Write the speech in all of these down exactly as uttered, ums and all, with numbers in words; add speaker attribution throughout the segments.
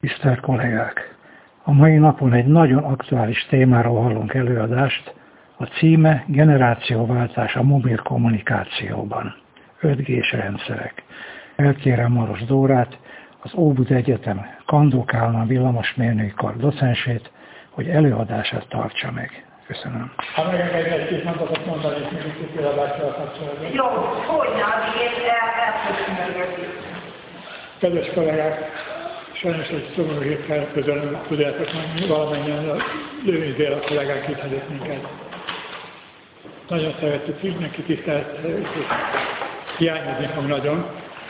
Speaker 1: Tisztelt kollégák! A mai napon egy nagyon aktuális témáról hallunk előadást, a címe Generációváltás a mobil kommunikációban. öt gés rendszerek. Elkérem Maros Dórát, az Óbudai Egyetem Kandó Kálmán villamosmérnöki kar docensét, hogy előadását tartsa meg. Köszönöm.
Speaker 2: Ha megengedj egy-két mondatot mondani, és még itt előadással kapcsolatban.
Speaker 3: Jó, hogyne, addig elköszönöm.
Speaker 2: Kedves kollégák, sajnos egy szomorú héttel közölöm, tudjátok, hogy valamennyien a lőnézél a kollégák itt hagyott minket. Nagyon szeretjük, mindenki tisztelt, és hiányozni fog nagyon.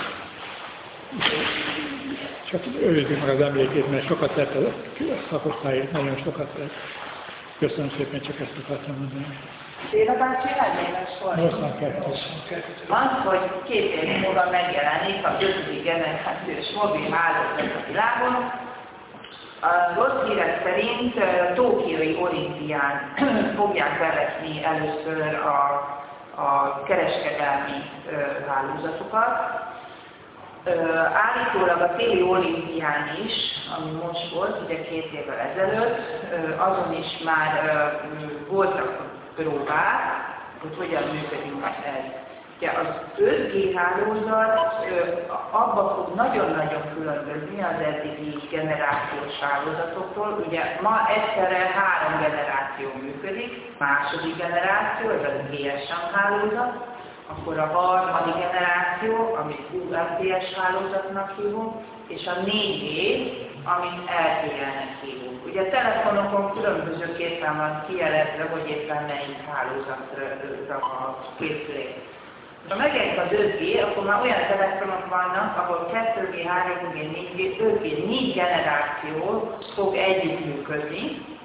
Speaker 2: Csak őrizzük meg az emlékét, mert sokat tett a szakosztályért, nagyon sokat tett. Köszönöm szépen, csak ezt akartam mondani.
Speaker 3: Béla bácsi elméles volt?
Speaker 2: nyolcvankettő.
Speaker 3: Az, hogy két év múlva megjelenik a ötödik generációs mobil hálózat a világon. A rossz hírek szerint Tokiói olimpián fogják bevetni először a, a kereskedelmi hálózatokat. Állítólag a téli olimpián is, ami most volt, ugye két évvel ezelőtt, azon is már voltak próbák, hogy hogyan működik ez. Ugye az öt gé hálózat abba fog nagyon-nagyon különbözni az eddigi generációs hálózatoktól. Ugye ma egyszerre három generáció működik, második generáció, ez a gé es em hálózat, akkor a harmadik generáció, amit u em té es hálózatnak hívunk, és a négy gé, amit el té é-nek hívunk. Ugye a telefonokon különbözőképpen van kijelezve, hogy éppen melyik hálózatra a készülék. Ha megjelenik az öt gé, akkor már olyan telefonok vannak, ahol kettő gé, három gé, négy gé, öt gé, négy generáció fog együttműködni.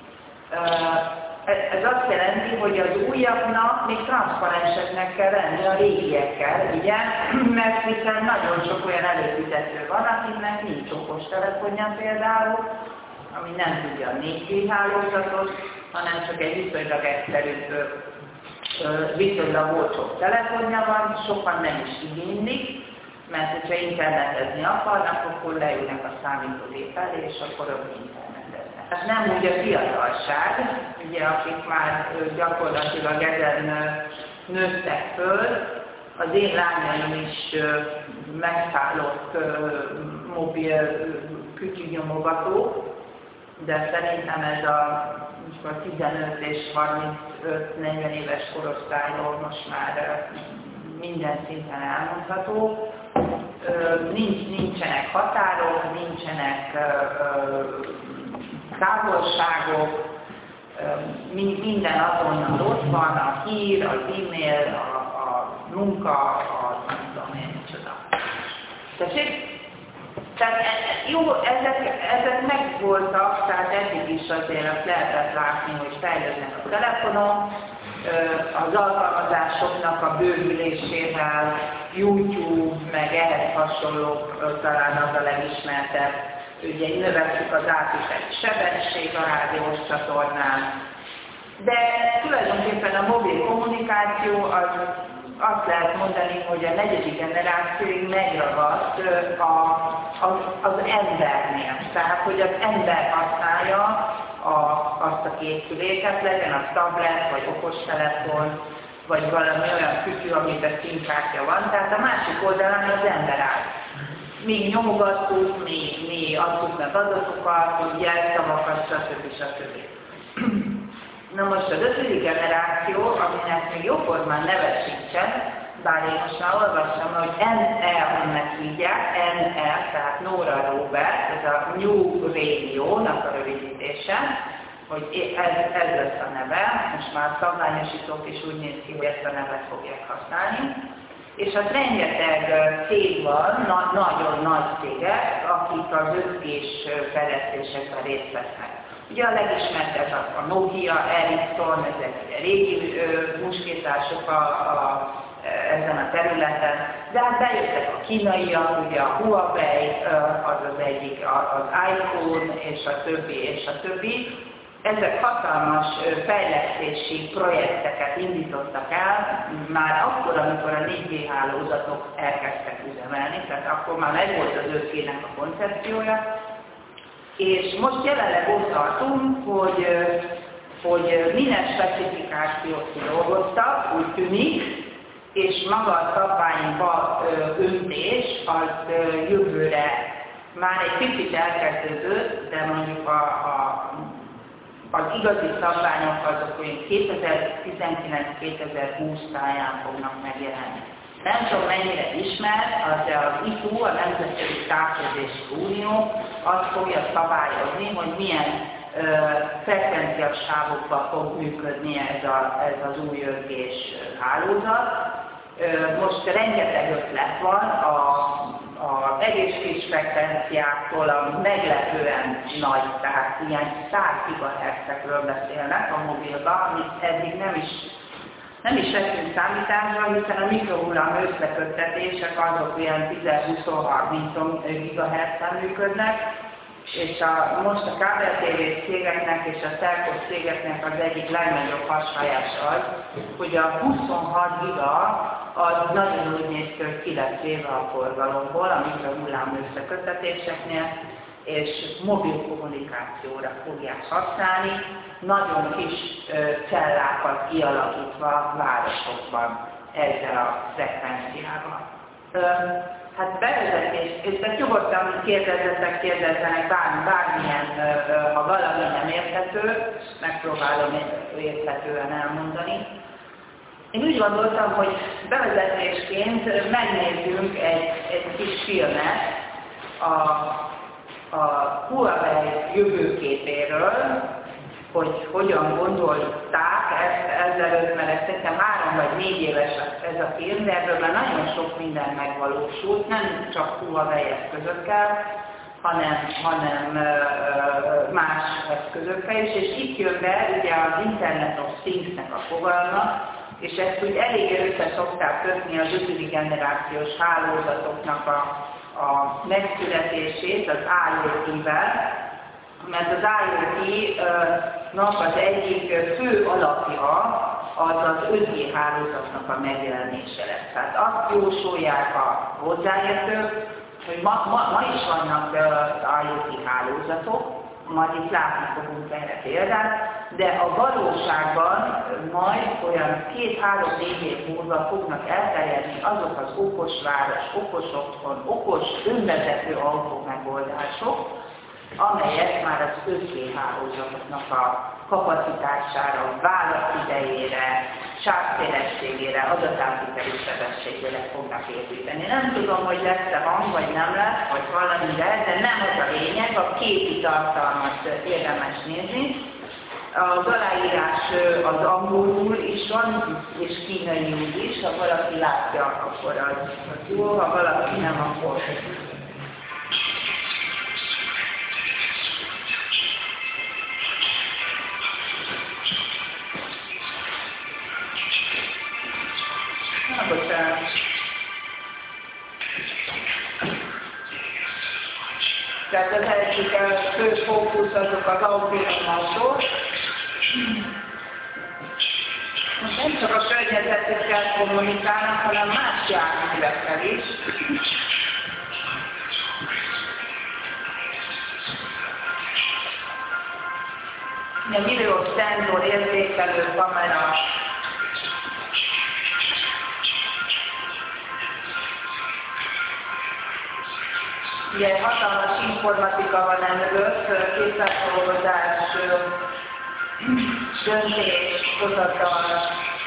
Speaker 3: Ez azt jelenti, hogy az újabbnak még transzparenseknek kell lenni a régiekkel, ugye? Mert hiszen nagyon sok olyan előfizető van, akiknek nincs okostelefonja például, ami nem tudja a négy gé hálózatot, hanem csak egy viszonylag egyszerű, viszonylag olcsó telefonja van, sokan nem is igénylik, mert hogyha internetezni akarnak, akkor leülnek a számítógép elé, és akkor ott interneteznek. Ez nem úgy a fiatalság, ugye, akik már gyakorlatilag ezen nőttek föl, az én lányaim is megszállott mobil kütyűnyomogató, de szerintem ez a tizenöt és harmincöt-negyven éves korosztályról most már minden szinten elmondható. Nincs, nincsenek határok, nincsenek távolságok, minden azonnal ott van, a hír, az e-mail, a, a munka, a nem tudom én micsoda. Tessék? Tehát jó, ezek, ezek megvoltak, tehát eddig is azért azt lehetett látni, hogy fejlődnek a telefonon, az alkalmazásoknak a bővülésével, YouTube, meg ehhez hasonlók talán az a legismertebb. Ugye növekszik az átviteli sebesség a rádiós csatornán. De tulajdonképpen a mobil kommunikáció az azt lehet mondani, hogy a negyedik generációig megragadt a, az, az embernél. Tehát, hogy az ember használja a, azt a készüléket, legyen az tablet, vagy okostelefon, vagy valami olyan kütyű, amiben színkártya van. Tehát a másik oldalán az ember áll. Még nyomogattuk, még, még adtuk meg adatokat, jelszavakat, stb. stb. Na most az ötödik generáció, aminek még jóformán neve sincsen, bár én most már olvastam, hogy en el-nek hívják, en el, tehát Nora Robert, ez a New Radio-nak a rövidítése, hogy ez, ez lesz a neve, most már szabványosítók is úgy néz ki, hogy ezt a nevet fogják használni. És az rengeteg cég van, na, nagyon nagy cégek, akik az öt gés fejlesztésekben részt vesznek. Ugye a legismertebb a Nokia, Ericsson, ezek ugye régi muskétások a, a, ezen a területen, de hát bejöttek a kínaiak, ugye a Huawei, az az egyik, az iPhone, és a többi, és a többi. Ezek hatalmas fejlesztési projekteket indítottak el, már akkor, amikor a négy gé hálózatok elkezdtek üzemelni, tehát akkor már megvolt az öt gének a koncepciója, És most jelenleg ott tartunk, hogy, hogy minden specifikációt kidolgoztak, úgy tűnik, és maga a szabványba öntés az jövőre már egy picit elkezdődött, de mondjuk a, a, az igazi szabványok azok olyan kétezer-tizenkilenc kétezer-húsz táján fognak megjelenni. Nem tudom mennyire ismert, az az i té u, a Nemzetközi Távközlési Unió, azt fogja szabályozni, hogy milyen ö, frekvenciás sávokban fog működni ez, a, ez az új öt gés hálózat. Ö, most rengeteg ötlet van, a, a egész kis frekvenciáktól a meglepően nagy, tehát ilyen száz gigahertzekről beszélnek a mobilban, amit eddig nem is Nem is vettünk számításra, hiszen a mikrohullám összeköttetések azok olyan tíz-húsz-harminc gigahertzen működnek, és a, most a kábeltévés cégeknek és a telkos cégeknek az egyik legnagyobb hasonlás az, hogy a huszonhat giga az nagyon úgy néz ki, hogy ki lesz véve a forgalomból, a mikrohullám összeköttetéseknél, és mobil kommunikációra fogják használni, nagyon kis ö, cellákat kialakítva városokban ezzel a frekvenciával. Ö, hát bevezetés, és ezt nyugodtan kérdezzetek, kérdezzenek bármi, bármilyen, ö, ha valami nem érthető, megpróbálom érthetően elmondani. Én úgy gondoltam, hogy bevezetésként megnézzünk egy, egy kis filmet a a Huawei jövőképéről, hogy hogyan gondolták ezt ezelőtt, mert ez szerintem három vagy négy éves ez a film, de ebből már nagyon sok minden megvalósult, nem csak Huawei eszközökkel, hanem, hanem más eszközökkel is, és itt jön be ugye az Internet of Things-nek a fogalma, és ezt úgy eléggé össze szokták kötni az ötödik generációs hálózatoknak a a megszületését az IoT-vel, mert az IoT-nak az egyik fő alapja az az öt G hálózatnak a megjelenése lesz. Tehát azt jósolják a hozzáértők, hogy ma, ma, ma is vannak IoT hálózatok, majd itt látni fogunk erre példát, de a valóságban majd olyan két-három-négy év múlva fognak elterjedni azok az okos város, okos otthon, okos önvezető autó megoldások, amelyek már az öt G hálózatoknak a kapacitására, válaszidejére, sávszélességére, adatátviteli sebességére fognak építeni. Nem tudom, hogy lesz-e hang, vagy nem lesz, vagy valami, de, de nem az a lényeg, a képi tartalmat érdemes nézni. Az aláírás az angolul is van, és kínaiul is, ha valaki látja, akkor az, az jó, ha valaki nem, akkor bocsánat. Tehát az egyik fő fókusz azok az autónom autók. Most nem csak a környezetükkel kommunikálnak, hanem más járművekkel is. A milliós szenzor érzékelő kamera, ilyen hatalmas informatika van emögött, képletdolgozás, döntés, hozatal.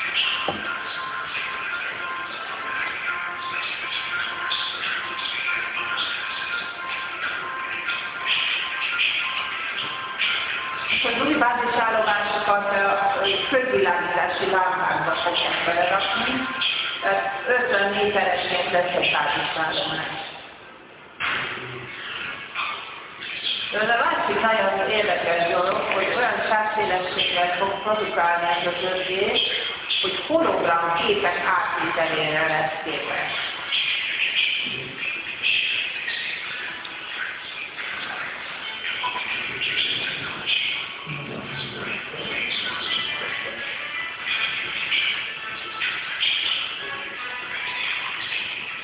Speaker 3: És az új bázisállomásokat közvilágítási lámpákba fogják belerakni, tehát ötven méteresként lesz egy bázisállomás. Ez a másik nagyon érdekes dolog, hogy olyan sávszélességgel fog produkálni ez az öt G, hogy hologram képek átvitelére lesz képes.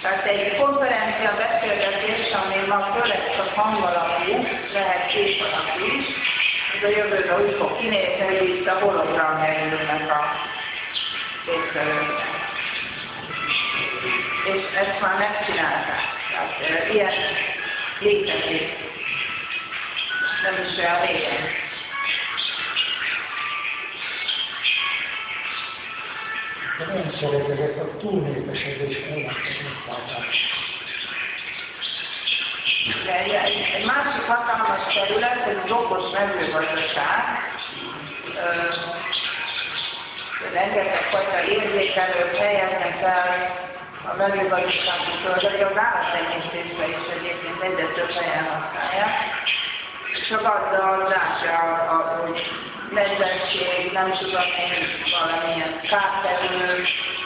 Speaker 3: Tehát egy konferencia beszélgetés, ami ma főleg csak hangalapú, lehet kép alapú is, ez a jövőben úgy fog kinézni, hogy itt a hologramja ülnek a résztvevőknek. És ezt már megcsinálták. Tehát ilyen létezik. Nem is olyan régen.
Speaker 1: De nagyon szeretek a túlnépesedés ellenkezőt.
Speaker 3: Egy másik hatalmas terület, ez az okos mezőgazdaság. Rengeteg fajta érzékelőt helyeznek el a mezőgazdasági földekre, az állattenyésztésre is egyébként egyre több helyen használják. Csak azzal látja, hogy nedvesség, nem tudom én, valamilyen kárterülő.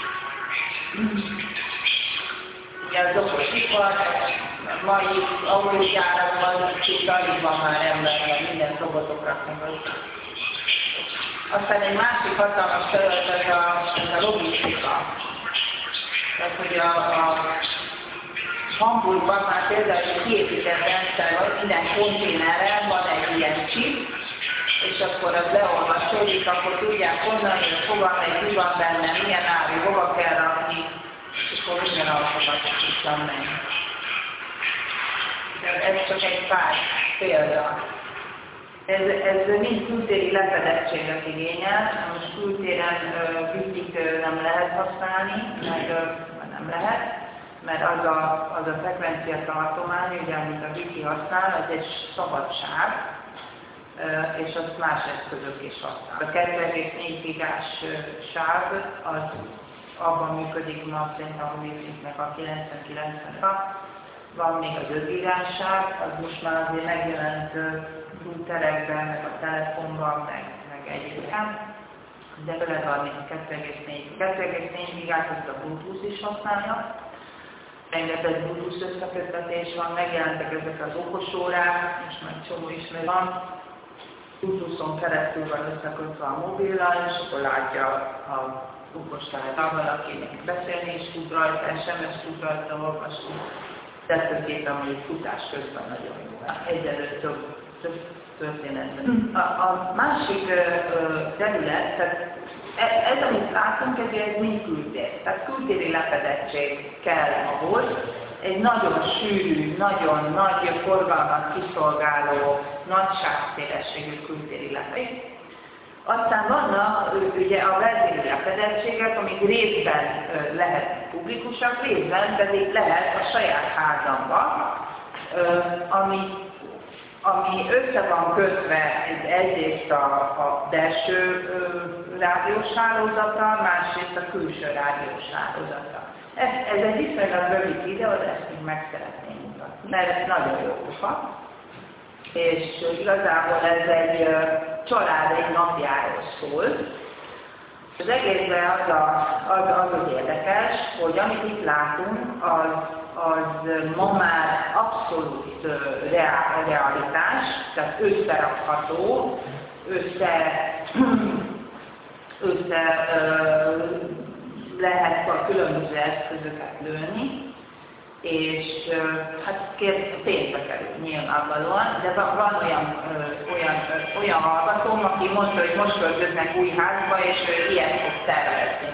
Speaker 3: Ugye az okos ipar, a mai autógyárakban két alig van már ember, mert minden robotokra fogod. Aztán egy másik hatalmas terület ez a, ez a logisztika. Tehát, hogy a, a Hamburgban már például kiépített rendszer van, minden konténerrel van egy ilyen chip, és akkor az leolvasódik, akkor tudják honnan jön, hova megy, mi van benne, milyen áru, hova kell rakni, és akkor minden alkalmat tudtam menni. Ez csak egy pár példa. Ez, ez mind kültéri lefedettséget igényel, most kültéren wifi-t nem lehet használni, mert nem lehet, mert az a, az a frekvencia tartomány, ugye, amit a wifi használ, az egy szabad sáv, és azt más eszközök is használ. A kettő egész négy gigás sáv az abban működik ma szerintem a wifi-nek a kilencven-kilencven. Van még az öt gigás sáv, az most már azért megjelent routerekben, meg a telefonban, meg, meg egyébként. De főleg van még a kettő egész négy. kettő egész négy gigás az a Bluetooth is használja. Rengeteg Bluetooth összeköttetés van, megjelentek ezek az okosórák, most már csomó ismer van. Bluetooth-on keresztül van összekötve a mobillal, és akkor látja a okostáját, valakinek beszélni is tud rajta, es em es tud rajta olvasni. Tetszőképpen mondjuk futás közben nagyon jó. Egyelőtt több, több történetben. A, a másik ö, terület, tehát ez, amit látunk, ez, ez mind kültér. Tehát kültéri lefedettség kell ahhoz, egy nagyon sűrű, nagyon nagy forgalmat kiszolgáló, nagy sávszélességű kültéri lefedettség. Aztán vannak ugye a vezéri lefedettségek, amik részben lehet publikusak, részben pedig lehet a saját házamba, ami, ami össze van kötve egyrészt a, a belső rádiós hálózatra, másrészt a külső rádiós hálózatra. Ez, ez egy viszonylag rövid videó, de ezt még meg szeretném mutatni, mert ez nagyon jó pofa. És igazából ez egy család egy napjáról szól. Az egészben az, a, az, az az érdekes, hogy amit itt látunk, az, az ma már abszolút reál, realitás, tehát összerakható, össze, össze lehet a különböző eszközöket lőni, és hát pénzbe kerül nyilvánvalóan, de van, van olyan, ö, olyan, ö, olyan hallgatóm, aki mondta, hogy most költöznek új házba, és ő ilyet fog tervezni.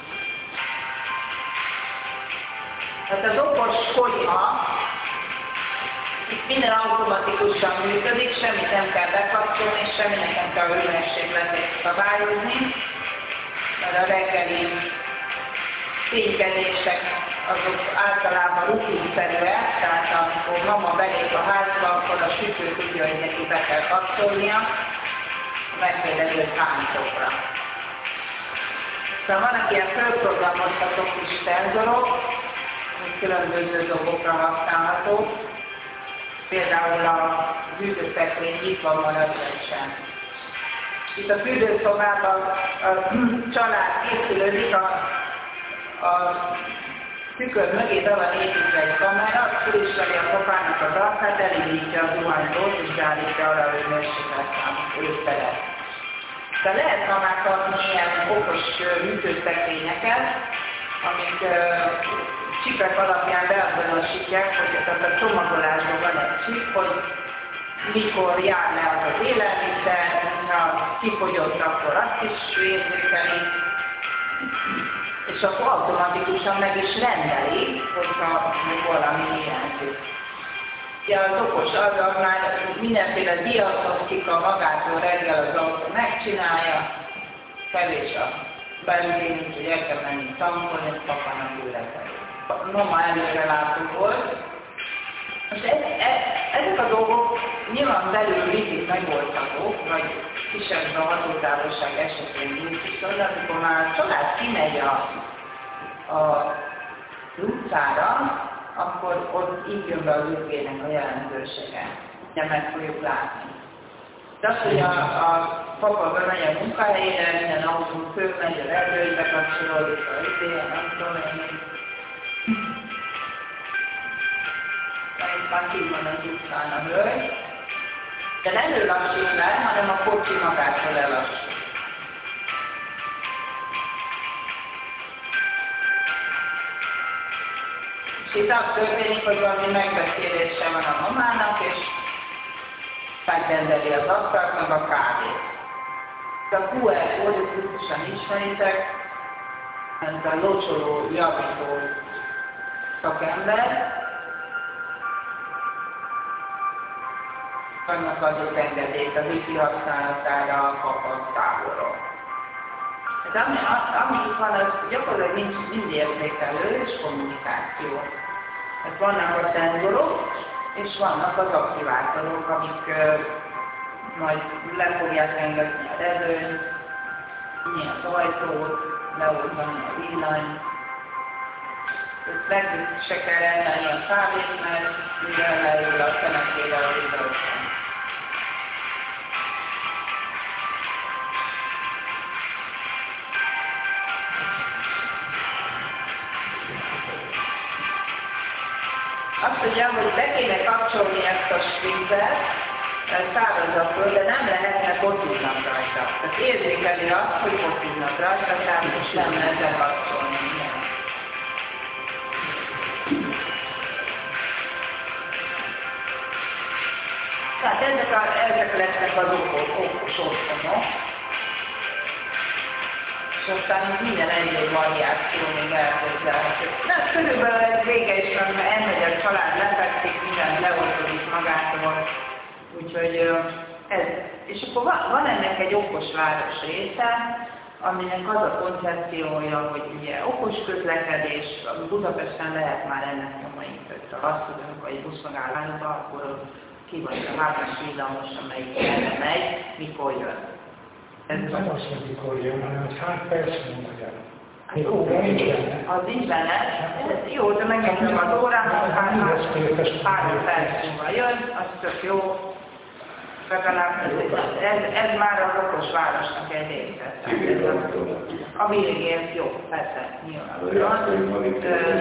Speaker 3: Tehát az okos konyha, itt minden automatikusan működik, semmit nem kell bekapcsolni, semminek nem kell a hőmérsékletét szabályozni, mert a reggeli fénykezések azok általában rutinszerűek, tehát amikor mama belép a házba, akkor a sütő tudja, hogy neki be kell kapcsolnia a megfelelő táncokra. Szóval vannak ilyen fölprogramozható kis szenzorok, amik különböző dolgokra használhatók. Például a fürdőszekrény nyitva marad vagy sem. Itt a fürdőszobában a család készülődik, a, a tükör mögé be van építve egy kamera, fölismeri a kopának az arcát, elindítja a zuhanyzót és beállítja arra, hogy mérsékletszámot ősztelet. De lehet ma már kapni ilyen okos műtőszekrényeket, amik uh, csipek alapján beazonosítják, hogy tehát a csomagolásban van egy csip, hogy mikor jár le az az élelmiszer, ha kifogyott, akkor azt is érzékeli, és akkor automatikusan meg is rendeli, hogyha valami hiányzik. Ugye az okos adag mindenféle diagnosztika magától reggel az autó megcsinálja, kevés a benzin, úgyhogy el kell menni tankolni, és papának ületelni. Noma előre látó volt. Most ez, ez, ezek a dolgok nyilván belül mindig megoldhatók, vagy kisebb a hatótávolság esetén nincs is, de amikor már a család kimegy a, a utcára, akkor ott így jön be az ügyvédnek a jelentősége. Ugye meg fogjuk látni. De az, hogy a, a papa bemegy a munkahelyére, minden autón fölmegy, az erdőbe kapcsolódik, a ügyvédje, nem tudom én. Itt már ki van az utcán a hölgy. De nem ő lassít le, hanem a kocsi magától lelassul. És itt az történik, hogy valami megbeszélése van a mamának, és megrendeli az asztalt, meg a kávét. A kú er kódot biztosan ismeritek, ez a locsoló, javító szakember. Annak adott engedélyt a wifi használatára a kapat távolról. Ez ami, ami itt van, az gyakorlatilag nincs mind érzékelő és kommunikáció. Ez vannak a szenzorok, és vannak az aktivátorok, amik uh, majd le fogják engedni a redőnyt, nyitni az ajtót, leoltani a villanyt. Ezt meg se kell rendelni a kávét, mert mivel leül a szemekére a videóban. Azt mondja, hogy be kéne kapcsolni ezt a sprinkert, szárazakról, de nem lehetne botiznak rajta. Tehát érzékeli azt, hogy botiznak rajta, tehát most nem lehet kapcsolni. Tehát ezek, a, ezek lesznek az okos otthonok. És aztán minden egyéb variáció még elképzelhető. De körülbelül ez vége is van, mert elmegy a család, lefekszik, minden leoltodik magától. Úgyhogy ez. És akkor van, van ennek egy okos város része, aminek az a koncepciója, hogy ugye okos közlekedés, Budapesten lehet már ennek nyomai között. Ha azt tudunk, hogy buszmegállásba, akkor ki vagy a hármas villamos, amelyik erre megy, mikor jön.
Speaker 1: Ez nem azt, hogy mikor jön, hanem hogy hány perc múlva jön.
Speaker 3: Jó, az nincs benne. Jó, de megnyomom az órámat, hány perc múlva jön, az tök jó. Legalább ez, ez már az okos városnak egy része. A végén jó, persze, nyilván.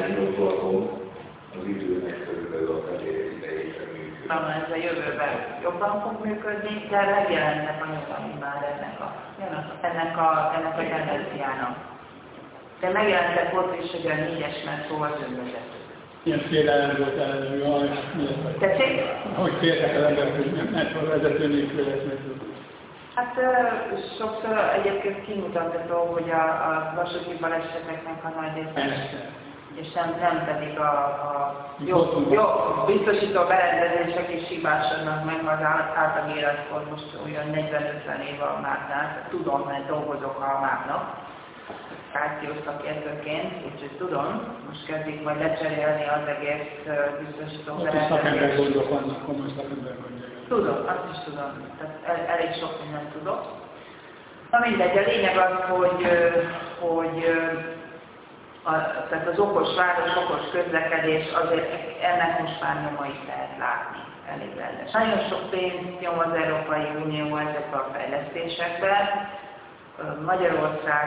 Speaker 4: Az időnek körülbelül a felé idejében működik.
Speaker 3: Ez a jövőben jobban fog működni, de megjelennek anyagami már ennek a, ennek a, ennek a tendenciának. De megjelentek ott is, hogy a négyes metró az önvezető.
Speaker 2: Ilyen félelem volt előbb, hogy
Speaker 3: Tetszik?
Speaker 2: hogy féltek el emberek, hogy metró vezető nélkül lesz metró.
Speaker 3: Hát sokszor egyébként kimutatható, hogy a, a vasúti baleseteknek a nagy része, és nem, nem pedig a, a jó, jó biztosító berendezések is hibásodnak meg az által életkor, most olyan negyven-ötven év a mápnál, tudom, mert dolgozok a mápnak, kommunikációs szakértőként, úgyhogy tudom, most kezdik majd lecserélni az egész biztosító berendezést.
Speaker 2: Ott szakember gondok vannak, komoly szakember gondok.
Speaker 3: Tudom, azt is tudom, tehát el, elég sok mindent tudok. Na mindegy, a lényeg az, hogy, hogy a, tehát az okos város, okos közlekedés, azért ennek most már nyomait lehet látni elég rendes. Nagyon sok pénzt nyom az Európai Unió ezekben a fejlesztésekben. Magyarország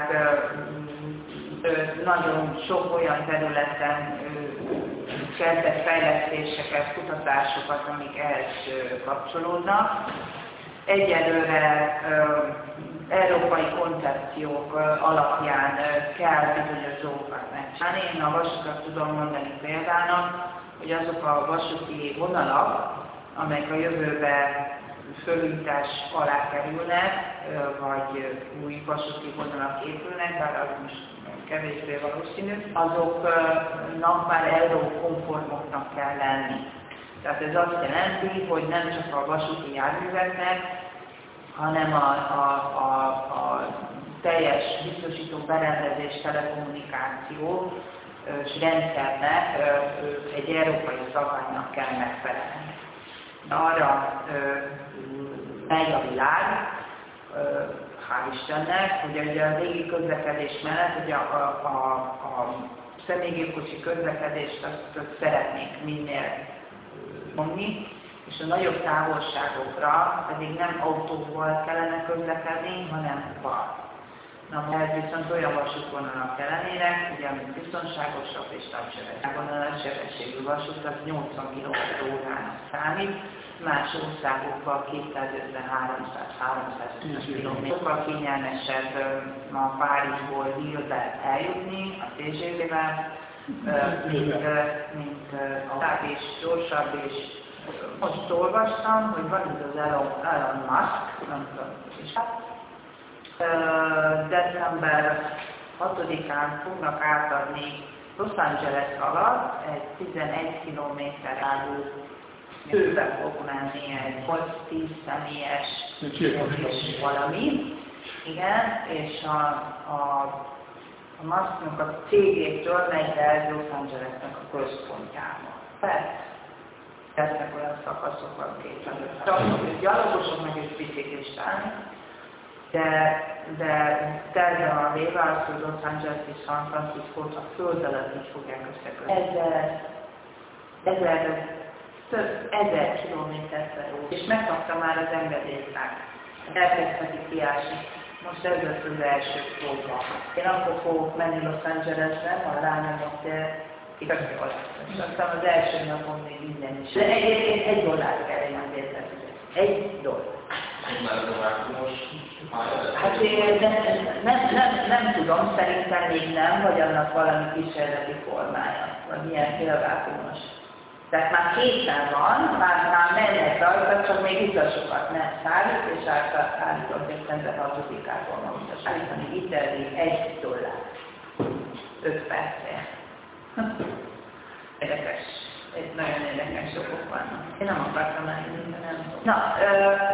Speaker 3: nagyon sok olyan területen kezdett fejlesztéseket, kutatásokat, amik ehhez kapcsolódnak. Egyelőre európai koncepciók alapján kell bizonyos dolgokat megcsinálni. Én a vasutat tudom mondani példának, hogy azok a vasúti vonalak, amelyek a jövőben fölújítás alá kerülnek, vagy új vasúti vonalak épülnek, bár az most kevésbé valószínű, azoknak már eurókonformoknak kell lenni. Tehát ez azt jelenti, hogy nem csak a vasúti járműveknek, hanem a, a, a, a teljes biztosító berendezés telekommunikáció és rendszernek egy európai szabálynak kell megfelelni. Arra megy a világ, hál' Istennek, hogy ugye a légi közlekedés mellett ugye a, a, a személygépkocsi közlekedést azt, azt szeretnék minél mondni, és a nagyobb távolságokra pedig nem autóval kellene közlekedni, hanem val. Na, ez viszont olyan vasútvonalak kellenének, ugye, amit biztonságosabb és nagysebességű. A nagysebességű vasút az nyolcvan kilométer órának számít, más országokban kétszázötven-háromszáz kilométer. Sokkal kényelmesebb a Párizsból Lille-be eljutni a té gé vé-vel, mint, mint a táv és gyorsabb, és most olvastam, hogy van itt az Elon, Elon Musk, nem tudom, és hát december hatodikán fognak átadni Los Angeles alatt egy tizenegy kilométer álló főbe fog menni egy hat-tíz személyes és valami. Igen, és a, a, a Musknak a cégétől megy el Los Angelesnek a központjába. Persze. Lesznek olyan szakaszok, van kétszáz-ötven. Gyalogosok meg is biciklistáni, de, de terve a véve az, hogy Los Angeles és San Francisco-t a föld alatt is fogják összekötni. Ezer, ezer, több ezer kilométer per óra. És megkapta már az engedélyt. Elkezdheti kiásni. Most ez lesz az első próba. Én akkor fogok menni Los Angelesre, ha rányomok, de igazság lesz. Aztán az első napon még minden is. De egyébként egy dollár kell én azért Egy dollár. Hát én nem, nem, nem, nem tudom, szerintem még nem, vagy annak valami kísérleti formája, vagy milyen félvákumos. Tehát már készen van, már, már mennek rajta, csak még utasokat nem szállít, és állított december hatodikától van utasítani vitelni egy dollár. öt percért. Érdekes. Ez nagyon érdekes okok vannak. Én nem akartam elhinni, de nem tudom. Na, ö,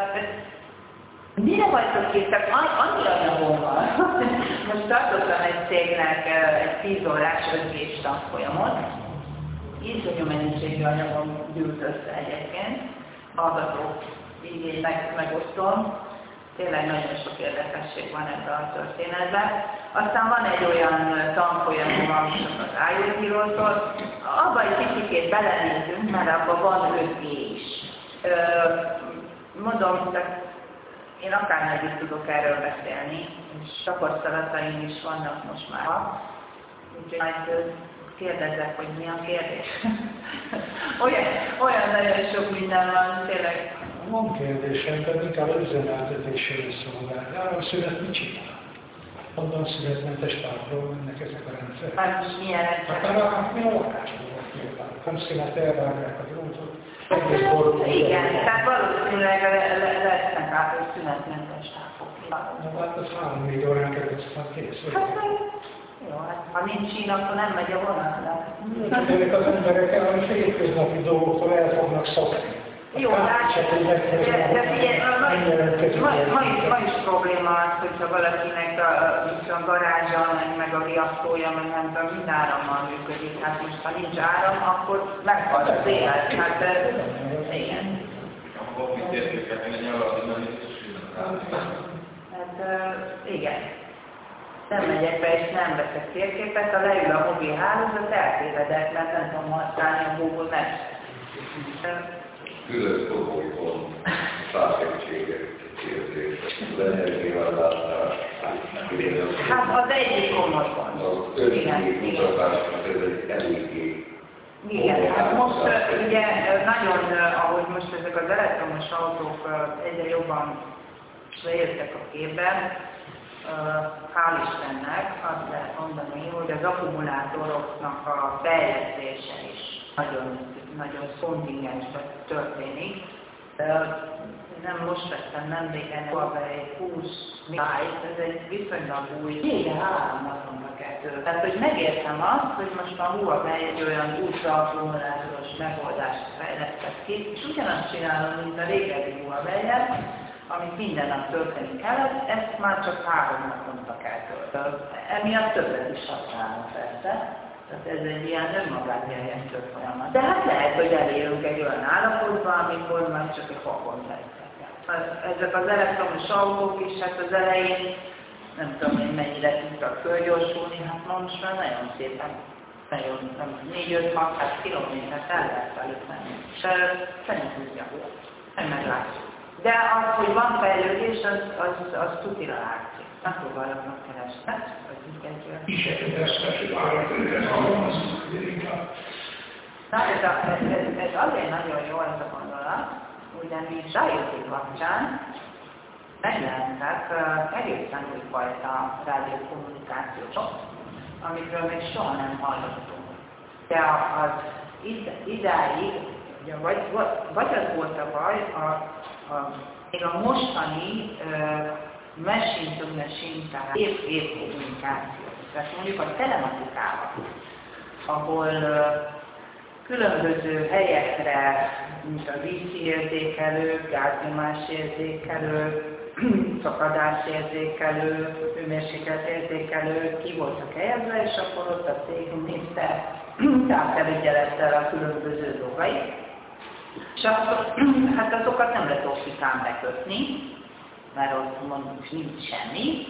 Speaker 3: mire vagytok készek? Annyira nyomó van. Most tartottam egy cégnek egy tíz órás öt gés tanfolyamot. Iszonyú mennyiségű anyagom gyűlt össze egyébként. Hallgatók, így én meg, megosztom. Tényleg nagyon sok érdekesség van ebben a történetben. Aztán van egy olyan tanfolyam, ami az I O T-ról szól. Abban egy kicsikét belenézünk, mert abban van öt G is. Mondom, én akármelyik tudok erről beszélni, és tapasztalataim is vannak most már. Úgyhogy majd kérdezek, hogy mi a kérdés. olyan, olyan nagyon sok minden van, tényleg.
Speaker 1: Van kérdésem, de inkább az üzemeltetésére szolgál. Áram szület mit csinál? Onnan születmentes távról mennek ezek a rendszerek.
Speaker 3: Hát most milyen rendszerek?
Speaker 1: Akár a, mi a lakásból van például. Hamszínet elvágják a drótot.
Speaker 3: Igen, tehát valószínűleg lesznek át, hogy szünetmentes távok.
Speaker 1: Na hát az három-négy órán került, aztán kész.
Speaker 3: Hát, jó, hát ha nincs sín, akkor nem megy a vonatnak.
Speaker 1: Ezek az emberek el, hogy hétköznapi dolgoktól el fognak szokni.
Speaker 3: Jó, hát, de, de figyelj, ma, ma, is, ma is probléma az, hogyha valakinek a, a garázsa, meg a riasztója, meg nem tudom, mind árammal működik. Hát most, ha nincs áram, akkor meghal az élet. Hát, igen.
Speaker 4: Akkor mit értéket, hogy nyilván nem
Speaker 3: Hát, igen. Nem megyek be és nem veszek térképet, ha leül a mobil hálózat, eltévedek, mert nem tudom használni a Google Maps.
Speaker 4: Külön szobóikon százegységet érzés, az energiavállalás.
Speaker 3: Hát az egyik komodban.
Speaker 4: Az ötszínű mutatásnak ez egy eléggé.
Speaker 3: Igen, hát most ugye nagyon, ahogy most ezek az elektromos autók egyre jobban leértek a képben. Hál' Istennek azt lehet mondani, hogy az akkumulátoroknak a fejlesztése is nagyon, nagyon kontingensben történik. Nem most vettem nemrégen Huawei húsz Lite, ez egy viszonylag új, régen három napomra kettő. Tehát, hogy megértem azt, hogy most a Huawei egy olyan ultra-akkumulátoros megoldást fejlesztett ki, és ugyanazt csinálom, mint a régebbi Huawei-et, amit minden nap tölteni kellett, ezt már csak három naponta kell tölteni. Emiatt többet is használom persze. Tehát ez egy ilyen önmagát jelentő folyamat. De hát lehet, hogy elérünk egy olyan állapotba, amikor már csak egy fakon lehetnek. Ezek az elektromos autók is, hát az elején nem tudom én mennyire tudtak fölgyorsulni, hát most már nagyon szépen, nagyon négy öt hat kilométert el lehet velük menni. És szerint tudja, hogy meglátjuk. De az, hogy van fejlődés, az, az, az tutira látszik. Nem próbálok megkeresni, vagy így egy
Speaker 5: Kísérletesnek állapotot alkalmazunk inkább.
Speaker 3: Na, ez, a, ez, ez, ez azért nagyon jó ez a gondolat, ugyanis rájötték kapcsán megjelentek uh, egészen újfajta rádiókommunikációsok, amikről még soha nem hallottunk. De az id, idáig, ugye, vagy, vagy az volt a baj, a, a, még a mostani uh, machine to machine, tehát év-év kommunikáció. Tehát mondjuk a telematikában, ahol uh, különböző helyekre, mint a vízérzékelő, gáznyomásérzékelő, szakadásérzékelő, hőmérsékletérzékelő ki voltak helyezve, és akkor ott a cég nézte távfelügyelettel a különböző dolgait. És akkor, hát azokat nem lehet optikán bekötni, mert ott mondjuk nincs semmi.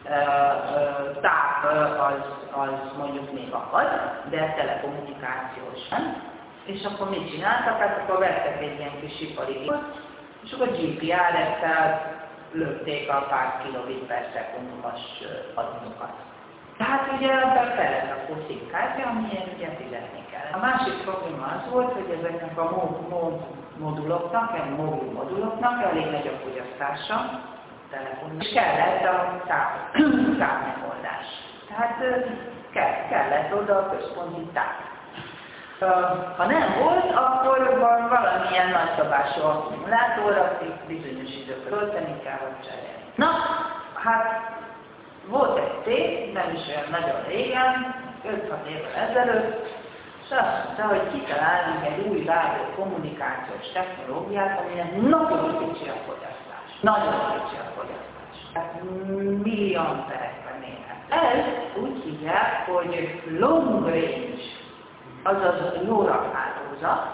Speaker 3: Táv az, az mondjuk még akad, de telekommunikációs nem. És akkor mit csináltak? Hát akkor vettek egy ilyen kis ipari gépet, és akkor gé pé er-ekkel lőtték a pár kilobit per szekundumos adatokat. Tehát ugye ebben felett a szimkártya, amilyen ugye fizetni kell. A másik probléma az volt, hogy ezeknek a mód, mód, moduloknak, a mobil moduloknak elég nagy a fogyasztása, és kellett a távmegoldás. Tehát kell, kellett oda a központi táv. Ha nem volt, akkor van valamilyen nagyszabású akkumulátor, akik bizonyos időkre tölteni kell, vagy cserélni. Na, hát volt egy cég, nem is olyan nagyon régen, öt-hat évvel ezelőtt, és azt mondta, hogy kitalálunk egy új rádió kommunikációs technológiát, aminek nagyon kicsi a fogyasztás. Nagyon kicsi a fogyasztás. Tehát milliamperekben mérhet. Ez úgy hívják, hogy long range, azaz LoRa hálózat.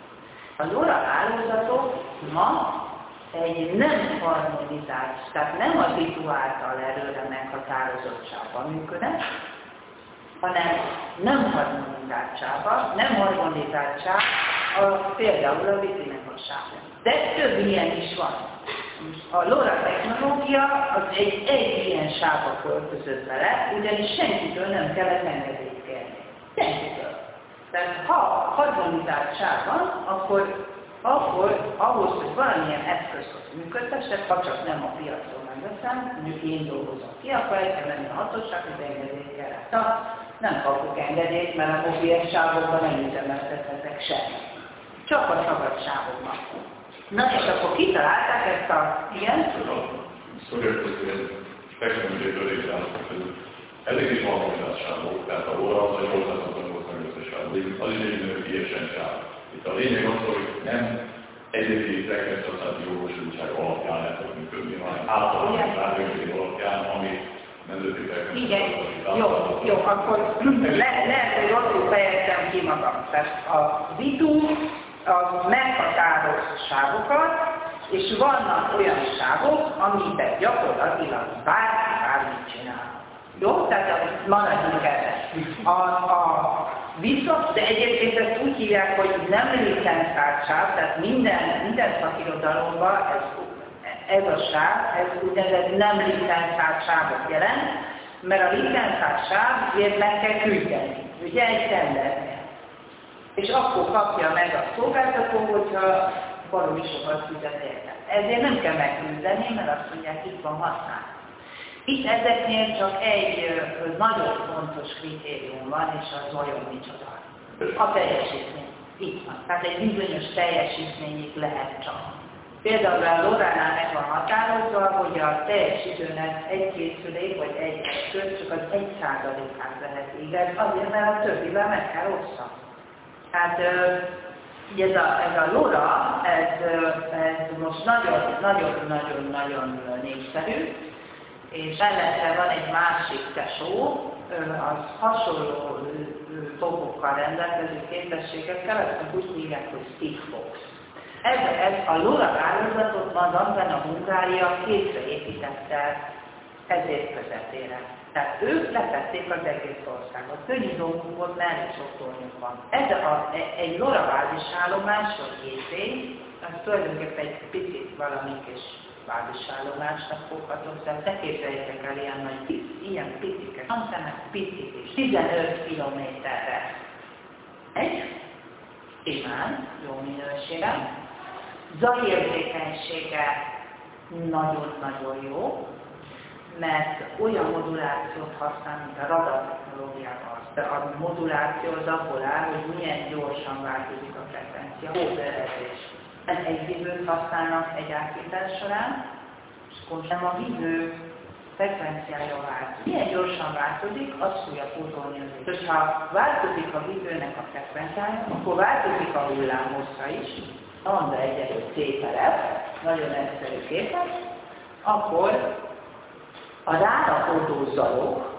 Speaker 3: A LoRa hálózatok ma egy nem harmonizált, tehát nem a ritu által előre meghatározottságban működnek, hanem nem harmonizáltságban, nem harmonizáltság a, például a vizinekosságban. De több ilyen is van. A LoRa technológia az egy, egy ilyen sávba költözött bele, ugyanis senkitől nem kellett engedélyt kérni. Senkitől. Tehát ha harmonizáltság van, akkor, akkor ahhoz, hogy valamilyen eszközt működtessek, ha csak nem a piacon megveszem, mondjuk én dolgozom ki, akkor el kell menni a hatóság, hogy engedélyt kell. Na, nem kapok engedélyt, mert a mobiles sávokban nem üzemeltethetek semmit. Csak a szabadságokban. Na és akkor kitalálták ezt a... Igen?
Speaker 5: Szóval, hogy technológiai részállapot között ezek is harmonizáltságok, tehát a LoRa az a nyolcszázhatvannyolc összesávok, az is egy nő teljesen sáv. Itt a lényeg az, hogy nem egyedi frekvenciaszállási jogosultság alapján lehet működni, hanem általános rádiózés alapján, ami nemzeti frekvenciaszállási.
Speaker 3: Igen, jó, jó, akkor le, lehet, hogy rosszul fejeztem ki magam. Tehát a vitu az meghatároz sávokat, és vannak olyan sávok, amiben gyakorlatilag bárki bármit csinál. Jó? Tehát maradjunk ebben. A, a viszont, de egyébként ezt úgy hívják, hogy nem licenszált sáv, tehát minden, minden szakirodalomban ez, ez a sáv, ez úgynevezett nem licenszált sávot jelent, mert a licenszált sávért meg kell küldeni. Ugye egy tendernél. És akkor kapja meg a szolgáltató, hogyha baromi sokat fizet érte. Ezért nem kell megküzdeni, mert azt mondják, itt van használ. Itt ezeknél csak egy nagyon fontos kritérium van, és az vajon micsoda. A teljesítmény. Itt van. Tehát egy bizonyos teljesítményig lehet csak. Például a Loránál meg van határozva, hogy a teljes időnek egy készülék vagy egy eszköz csak az egy százalékát lehet igaz, azért, mert a többivel meg kell osszam. Tehát ez a, ez a LoRa, ez, ez most nagyon-nagyon-nagyon-nagyon népszerű, és mellette van egy másik tesó, az hasonló dolgokkal rendelkező képességekkel, azt úgy hívják, hogy Sigfox. Ez, ez a LoRa hálózatot azonban a Hungária kétre építette ezért közepére. Tehát ők letették az egész országot. Könnyű dolgunk volt, mellé sok dolgunk van. Ez a, egy LoRa bázisállomás, vagy gészény, az tulajdonképpen egy picit valami kis bázisállomásnak foghatom, tehát ne képzeljétek el ilyen nagy, ilyen picike, antennek picit is, tizenöt kilométerre. Egy, simán, jó minőségen, zajérzékenysége nagyon-nagyon jó, mert olyan modulációt használ, mint a radar technológiában. A moduláció az abból áll, hogy milyen gyorsan változik a frekvencia. Hóberezés. Egy vívőt használnak egy átvitás során, és akkor nem a vívő frekvenciája változik. Milyen gyorsan változik, az fogja pótolni az időt. És ha változik a vívőnek a frekvenciája, akkor változik a hullámhossza is, lambda egyenlő C per F, nagyon egyszerű képet, akkor a rárakodó zajok,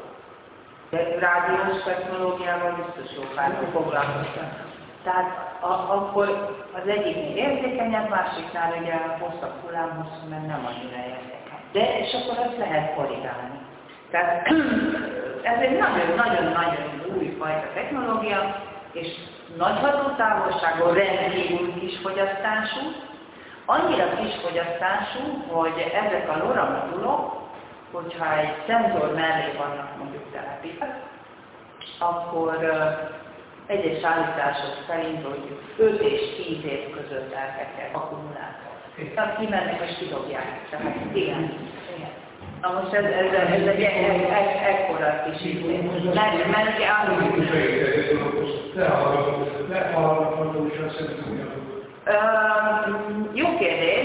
Speaker 3: rádiós technológiával biztos sokáig foglalkoztak. Tehát a, akkor az egyik még érzékenyebb, másiknál ugye hosszabb hullámhosszú, mert nem annyira érzékeny. De és akkor azt lehet korrigálni. Tehát ez egy nagyon-nagyon-nagyon újfajta technológia, és nagy hatótávolságon rendkívül kis fogyasztású, annyira kis fogyasztású, hogy ezek a LoRa modulok, hogyha egy szenzor mellé vannak mondjuk telepítve, akkor egyes állítások szerint mondjuk öt és tíz év között elkezdett akkumulátor. Tehát kimennek és kidobják. Tehát igen, igen. Na most ez, ez, ez egy ekkora kis idő. Mert, mert jó kérdés.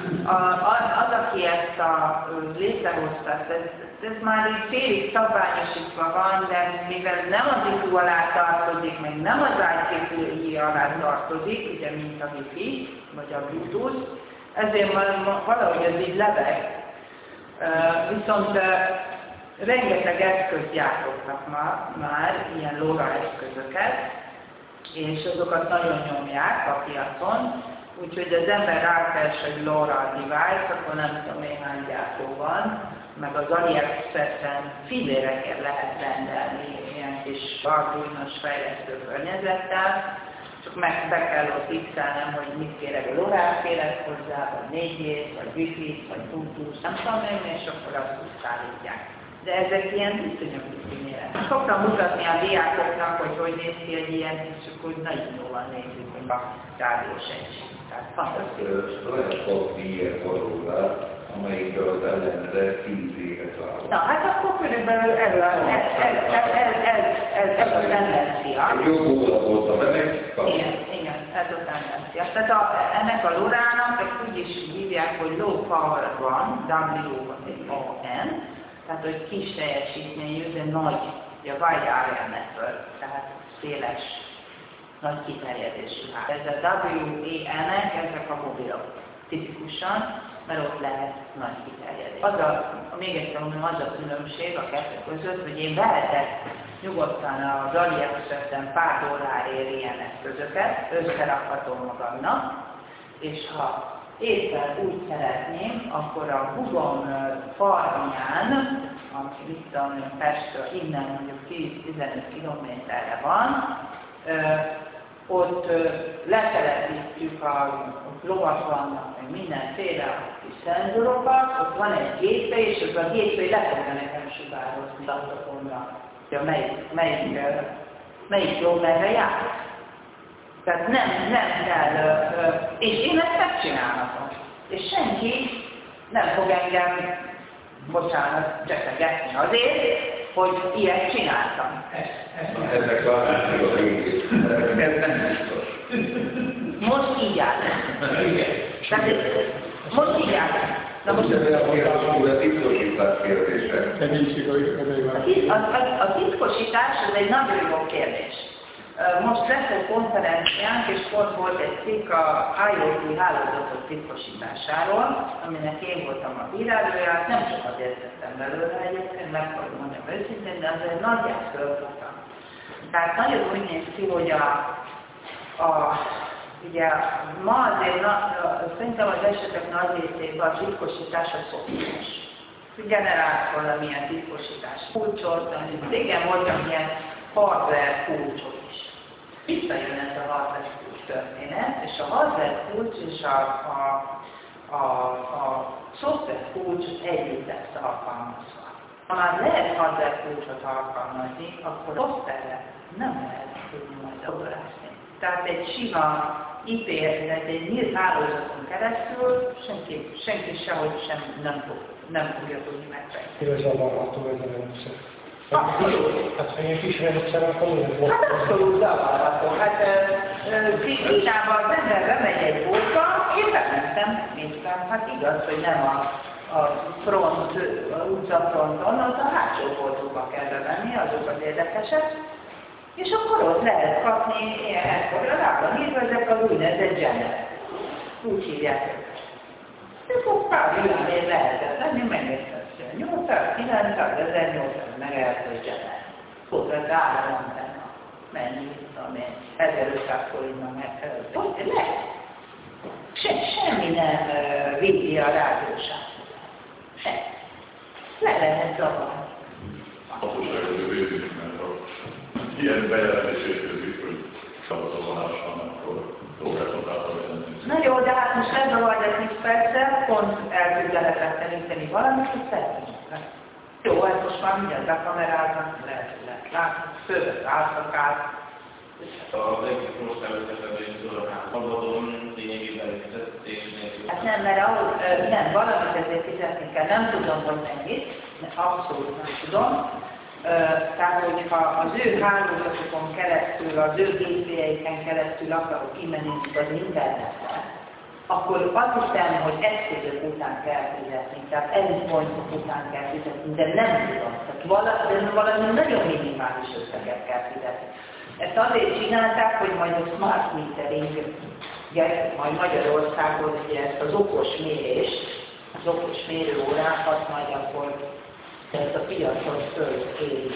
Speaker 3: Az, aki ezt a létrehozta, ez, ez már egy félig szabványosítva van, de mivel nem az I P U alá tartozik, meg nem az I P V I alá tartozik, ugye mint a Wi-Fi, vagy a Bluetooth, ezért valahogy ez így lebeg. Uh, viszont uh, rengeteg eszközt gyártottak ma, már, ilyen LoRa eszközöket, és azokat nagyon nyomják a piacon, úgyhogy az ember rákeres egy LoRa device, akkor nem tudom én hány gyártó van, meg az AliExpressen fillérekért lehet rendelni ilyen kis arduinos fejlesztő környezettel, csak meg be kell ott fixelnem, hogy mit kérek, a LoRa-t kérek hozzá, vagy négy G-t, vagy Wi-Fi-t, vagy Bluetooth, nem tudom én, és akkor azt úgy szállítják. De ezek ilyen viszonylag méret. Szoktam mutatni a diákoknak, hogy hogy néz ki egy ilyen, és akkor nagyon jól nézzük, hogy a rádiós egység. Tehát fantasztikus.
Speaker 4: Olyan sok díjért fordul rá, amelyikből az ellenre tíz évet vállal.
Speaker 3: Na, hát akkor körülbelül ez a, ez, ez, ez, ez, ez, ez a tendencia.
Speaker 4: Jó góra volt a meleg.
Speaker 3: Igen, igen, ez a tendencia. Tehát a, ennek a LoRa-nak ezt úgy is hívják, hogy low power van, W O N, tehát hogy kis teljesítményű, de nagy, ugye a wide area network, tehát széles, nagy kiterjedésű. Ez a W E N-ek, ezek a mobilok tipikusan, mert ott lehet nagy kiterjedés. Az a, még egyszer mondom, az a különbség a kettő között, hogy én vehetek nyugodtan az AliExpressen pár dollárért ilyen eszközöket, összerakhatom magamnak, és ha éppen úgy szeretném, akkor a húgom farmján, ami itt a Pestről innen mondjuk tíz-tizenöt kilométerre van, ott letelepítjük, a lovak vannak, meg mindenféle kis szenzorokat, ott van egy gépe, és az a gépe le fogja nekem sugározni datatomra, hogy melyik, melyik, melyik ló merre jár. Tehát nem, nem kell, és én ezt megcsinálhatom. És senki nem fog engem, bocsánat, csetegetni azért, hogy ilyet csináltam.
Speaker 4: Ezek látni a végét. Ez nem biztos.
Speaker 3: Most így áll. Tehát most így áll.
Speaker 4: Na most ez a kérdés, a titkosítás kérdése.
Speaker 3: A, a, a titkosítás ez egy nagyon jó kérdés. Most lesz egy konferenciánk, és pont volt egy cikk a IoT hálózatok titkosításáról, aminek én voltam a bírálója, nem sokat értettem belőle egyébként, meg fogom mondjam őszintén, de azért nagyját fölfogtam. Tehát nagyon úgy néz ki, hogy a, a ugye ma azért na, szerintem az esetek nagy részében a titkosítás a szoftveres. Generálsz valamilyen titkosítás kulcsot, amit régen voltak ilyen hardware kulcsok is. Visszajön ez a hardware kulcs történet, és a hardware kulcs és a, a, a, a szoftver kulcs együtt lesz alkalmazva. Ha már lehet hardware kulcsot alkalmazni, akkor szoftverre nem lehet tudni majd operálni. Tehát egy sima i pé, egy nyílt hálózaton keresztül senki, senki sehogy sem nem, fog, nem fogja tudni megfejteni.
Speaker 1: Ez zavarható ez a rendszer.
Speaker 3: Abszolút.
Speaker 1: Hát ha ilyen kis rendszer, akkor minden
Speaker 3: Hát abszolút zavarható. Hát Kínában az ember bemegy egy boltba, én bementem, néztem, hát igaz, hogy nem a, a front, a utcafronton, az a hátsó boltokba kell bemenni, azok az érdekesek. És akkor ott lehet kapni ilyen elfoglalában, nézve ezek az úgynevezett generek. Úgy hívják őket. És akkor pár világért lehetett lenni, megnézhető. nyolcszáz, kilencszáz, ezernyolcszáz megállítós gener. Ott vett ára antenna. Mennyi, tudom én, ezerötszáz forintban megfelelő. Ott lehet. Se, semmi nem uh, védi a rádióságot. Semmi. Le lehet zavarni.
Speaker 5: Hatóságok védik, mert a ilyen bejelentés érkezik, hogy szabadolvonás van, akkor dolgákat átalakítani.
Speaker 3: Na jó, de hát most ez a vajdat is persze, pont el tud lehetetleníteni valamit, hogy szeretnék. Jó, hát most már mindjárt bekameráznak, lehet, hogy lehet látni, főzött álszakát.
Speaker 6: Az egész országvezetői szabadon lényegében fizetésnél.
Speaker 3: Hát nem, mert ahhoz, nem, valamit ezért fizetni kell, nem tudom, hogy mennyit, abszolút nem tudom. Tehát, hogyha az ő hálózatokon keresztül, az ő gépjeiken keresztül akarok kimenni az internetre, akkor azt hiszem, hogy eszközök után kell fizetni, tehát endpointok után kell fizetni, de nem tudom. Tehát valami, valami nagyon minimális összeget kell fizetni. Ezt azért csinálták, hogy majd a smart metering, majd Magyarországon ugye ezt az okos mérés, az okos mérőórákat majd akkor ezt a piacot föléri.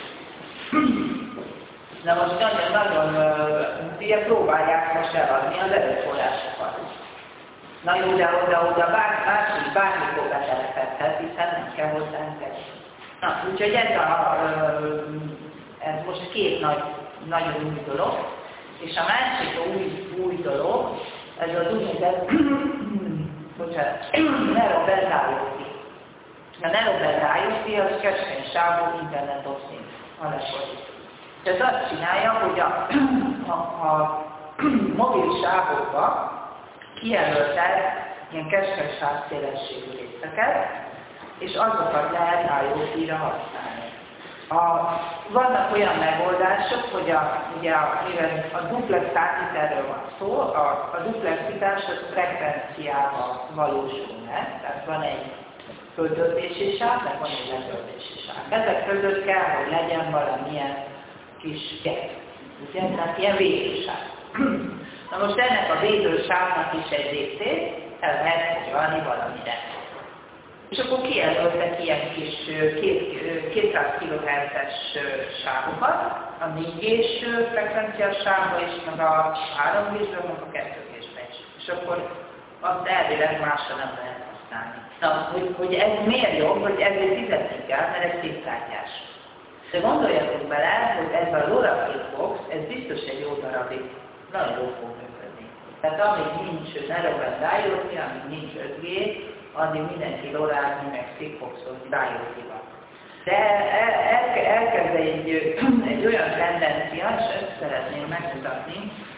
Speaker 3: Na most nagyon-nagyon, ugye próbálják most eladni az erőforrásokat. Na jó, de oda-oda bárki, bármikor betelepedhet, hiszen nem kell hozzá engedni. Na, úgyhogy ez, a, ez most két nagy, nagyon új dolog, és a másik új, új dolog, ez az úgynevezett, bocsánat, Narrowband IoT. A Narrowband IoT az keskeny sávú Internet of Things, a lefordító. Ez azt csinálja, hogy a, a, a mobil sávokba kijelöltek ilyen keskeny sávszélességű részeket, és azokat lehet IoT-ra használni. A, vannak olyan megoldások, hogy a, ugye a, a duplex átvételről van szó, a, a duplexitás az frekvenciával valósul meg, tehát van egy föltöltési sáv, meg van egy letöltési sáv. Ezek között kell, hogy legyen valamilyen kis gap, ugye? Tehát ilyen védősáv. Na most ennek a védősávnak is egy részét el lehet foglalni valamire. És akkor kijelöltek ilyen kis kétszáz kilohertzes sávokat, a négy gés frekvenciás sávba is, meg a három gésbe, meg a kettő gésbe is. És akkor azt elvileg másra nem lehet használni. Na, hogy, hogy ez miért jobb, hogy ezért fizetni kell, mert ez kétkártyás. De gondoljatok bele, hogy ez a LoRa Sigfox, ez biztos egy jó darabig, nagyon jól fog működni. Tehát amíg nincs Narrowband IoT, amíg nincs öt G, addig mindenki LoRa-zni, meg Sigfoxozni IoT-ba. De el, el, elkezd egy, egy olyan tendencia, és ezt szeretném megmutatni,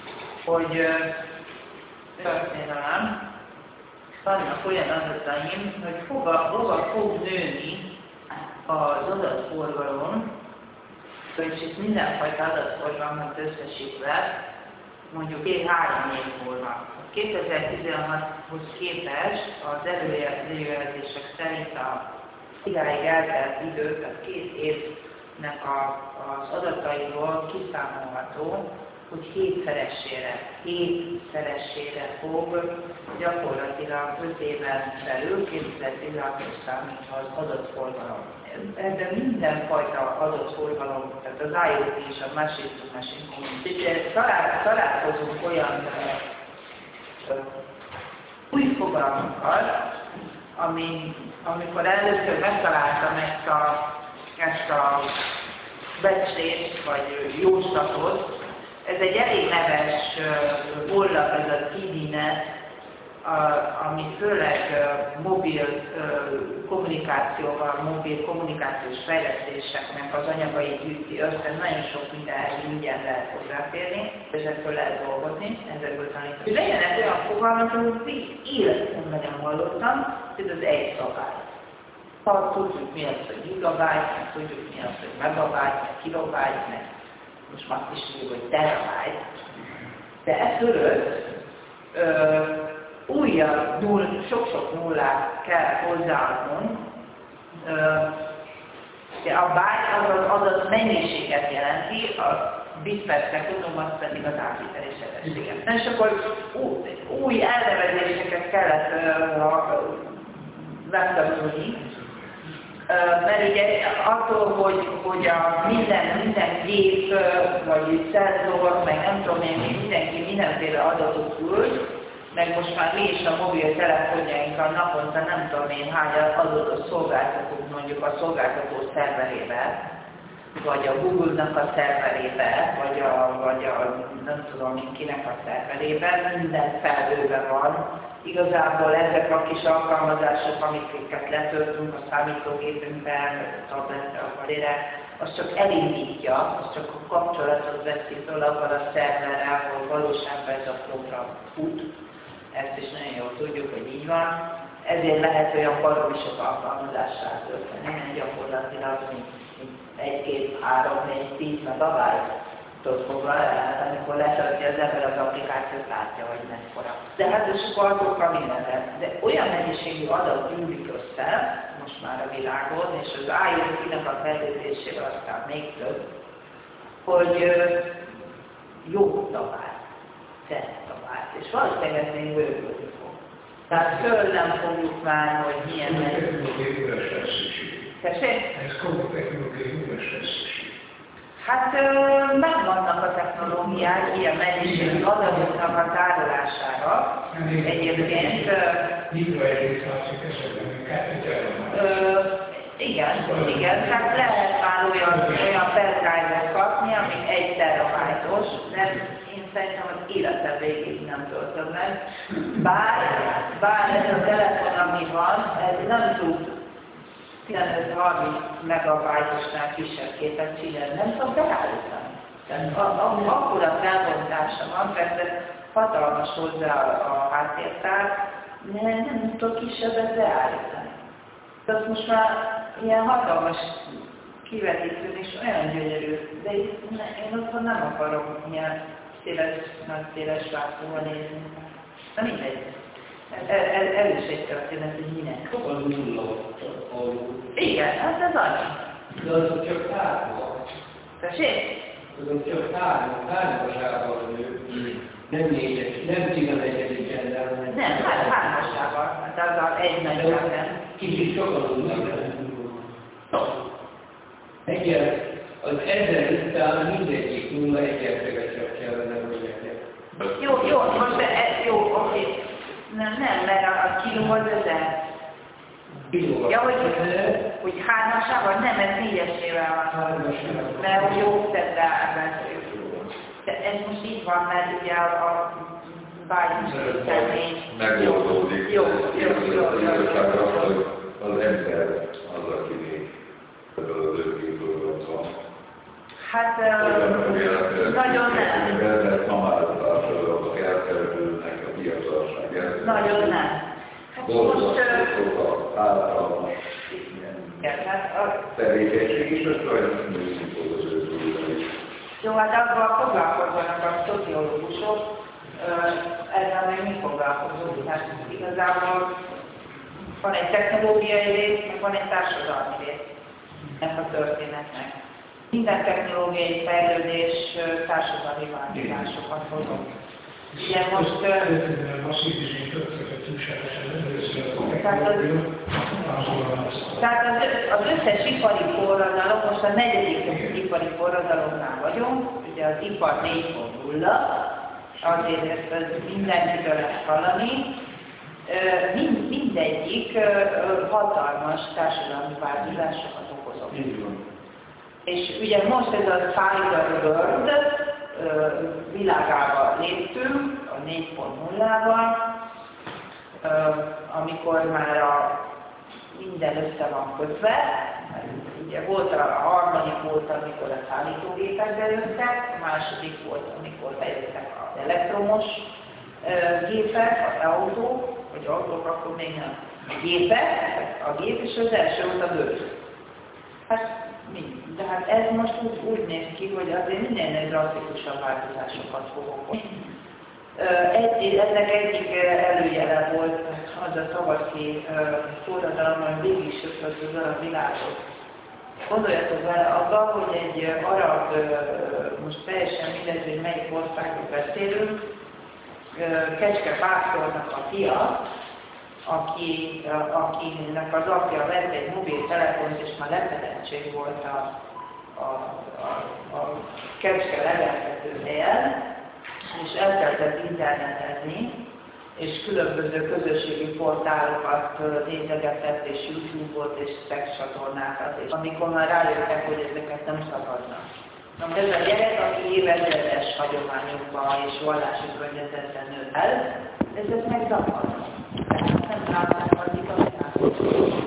Speaker 3: hogy történelem, vannak olyan adataim, hogy hova, hova fog nőni az adatforgalom, és itt mindenfajta adatforgalmat összesítve, mondjuk két-három év múlva. kétezer-tizenhathoz képest az előrejelzések szerint a idáig eltelt idő, tehát két évnek a, az adataiból kiszámolható, hogy hétszeresére, hétszeresére fog gyakorlatilag öt éven belül, kétezer-tizenhatos számítva az adatforgalom. Ebben mindenfajta adatforgalom, tehát az I O T és a machine to machine communication. Talál, találkozunk olyan uh, új fogalmakkal, ami, amikor először megtaláltam ezt a, ezt a becslést, vagy jóslatot. Ez egy elég neves honlap, ez a T D net, ami főleg mobil kommunikációval, mobil kommunikációs fejlesztéseknek az anyagait gyűjti össze, nagyon sok mindenhez ingyen lehet hozzáférni, ezekből lehet dolgozni, ezekből tanítani. Legyenek olyan fogalmak, amit életben nagyon hallottam, ez az egy szabály. Ha tudjuk mi az, hogy gigabyte, meg tudjuk mi az, hogy megabyte, meg kilobyte, meg most már is tudjuk, hogy terabyte, de ez fölött újabb, null, sok-sok nullát kell hozzáadnunk. A byte az az adat mennyiséget jelenti, a bit per szekundum az pedig az átviteli sebességet. És akkor új elnevezéseket kellett megtanulni, mert ugye attól, hogy, hogy a minden, minden gép, vagy szenzor, meg nem tudom én, mindenki mindenféle adatot küld, meg most már mi is a mobiltelefonjainkkal naponta nem tudom én hány adatot szolgáltatunk mondjuk a szolgáltató szerverébe, vagy a Google-nak a szerverébe, vagy a, vagy a nem tudom én kinek a szerverébe, minden felhőben van. Igazából ezek a kis alkalmazások, amiket letöltünk a számítógépünkben, a tabletre, a valére, az csak elindítja, az csak a kapcsolatot veszi föl avval a szerverrel, ahol valóságban ez a program fut. Ezt is nagyon jól tudjuk, hogy így van. Ezért lehet olyan baromi sok alkalmazással tölteni, mert gyakorlatilag egy, két, három, négy, tíz megabyte-ot foglal el, amikor letölti az ember az applikációt, látja, hogy mekkora. De hát és akkor azokkal mindenre. De olyan mennyiségű adat gyűlik össze, most már a világon, és az I O T-nak a fejlődésével aztán még több, hogy jó tabált, tabált, és valószínűleg ez még bővülni fog. Tehát föl nem fogjuk már, hogy milyen mennyiségű. Tessék?
Speaker 7: Ez komoly technológiai újras lesz.
Speaker 3: Hát megvannak a technológiák ilyen mennyiségű adatoknak a tárolására. Egyébként...
Speaker 7: Mikroregisztrációk esetben, kettőt
Speaker 3: igen, igen, hát lehet már olyan, olyan pendrive-et kapni, ami egy terabájtos, de én szerintem az életem végéig nem töltöm meg. Bár, bár ez a telefon, ami van, ez nem tud tizenöt-harminc megabájtosnál kisebb képet csinálni, nem tudom beállítani. Tehát akkor a felbontása van, persze hatalmas hozzá a háttértár, de nem tudok kisebbet beállítani. Tehát most már ilyen hatalmas kivetítő és olyan gyönyörű, de én otthon nem akarom ilyen széles, nagy széles vászóval nézni. Na mindegy. Ez, ez, ez is egy történet, hogy minek.
Speaker 8: Sokan nulla alul.
Speaker 3: Igen, hát ez annyi.
Speaker 8: De azok csak hárma.
Speaker 3: Tessék?
Speaker 8: Azok csak hárma, hármasával nő. Nem négyes, nem tizenegyedik rendel.
Speaker 3: Nem, hát hármasával. Hát azzal egy nagyságban.
Speaker 8: Kicsit sokan nulla. Egyel, az ezer után mindegyik nulla egyetleget csak kellene, hogy legyen.
Speaker 3: Jó, jó, most ez jó, oké. Nem, nem, mert a kiló az ezer. Ja, hogy, hogy hármasával? Nem, ez négyesével van. Mert hogy jó tette de ez most így van, mert ugye a, a bájt tenni.
Speaker 4: Megoldódik.
Speaker 3: Jó, jó, jó, jó.
Speaker 4: Az ember az, aki még ebből az ötkétből van.
Speaker 3: Hát nagyon nem.
Speaker 4: Mert ma már
Speaker 3: Nagyon nem. Hát most...
Speaker 4: Általános tevékenység is, hogy sajnos nőszik az ő.
Speaker 3: Jó, hát abban foglalkozzanak a szociológusok, ezzel még mi foglalkozunk, hát igazából van egy technológiai rész, meg van egy társadalmi rész ennek a történetnek. Minden technológiai fejlődés társadalmi változásokat hozott. Ugye most... Tehát az, az összes ipari forradalom, most a negyedik ipari forradalomnál vagyunk, ugye az ipar négy pont nulla, azért ezt mindenkitől lehet hallani. Mind, mindegyik hatalmas társadalmi változásokat okozott. És ugye most ez a Cyber World világába léptünk, a négy pont nullával, amikor már a minden össze van kötve. Ugye volt a harmadik volt, amikor a szállítógépek bejöttek, a második volt, amikor bejöttek az elektromos gépek, az autók, vagy autók, akkor még nem. A gépek, a gép, és az első volt a bőr. Hát mind. De hát ez most úgy, úgy néz ki, hogy azért minél drasztikusabb változásokat fog okozni. Egy, ennek egyik előjele volt az a tavaszi forradalom, hogy végig söpört a világot. Gondoljatok vele abba, hogy egy arab, most teljesen mindegy, hogy melyik országról beszélünk, Kecske Pásztornak a fia, aki, akinek az apja vett egy mobiltelefont, és már lepedettség volt a, a, a, a Kecske legeltető helyen, és elkezdett internetezni, és különböző közösségi portálokat nézegetett, és YouTube-ot, és szexcsatornákat, és amikor már rájöttek, hogy ezeket nem szabadnak. Na, ez a gyerek, aki évezredes hagyományokban és vallási környezetben nőtt el, ez ezt megzavarna. Tehát nem láthatjuk a világot.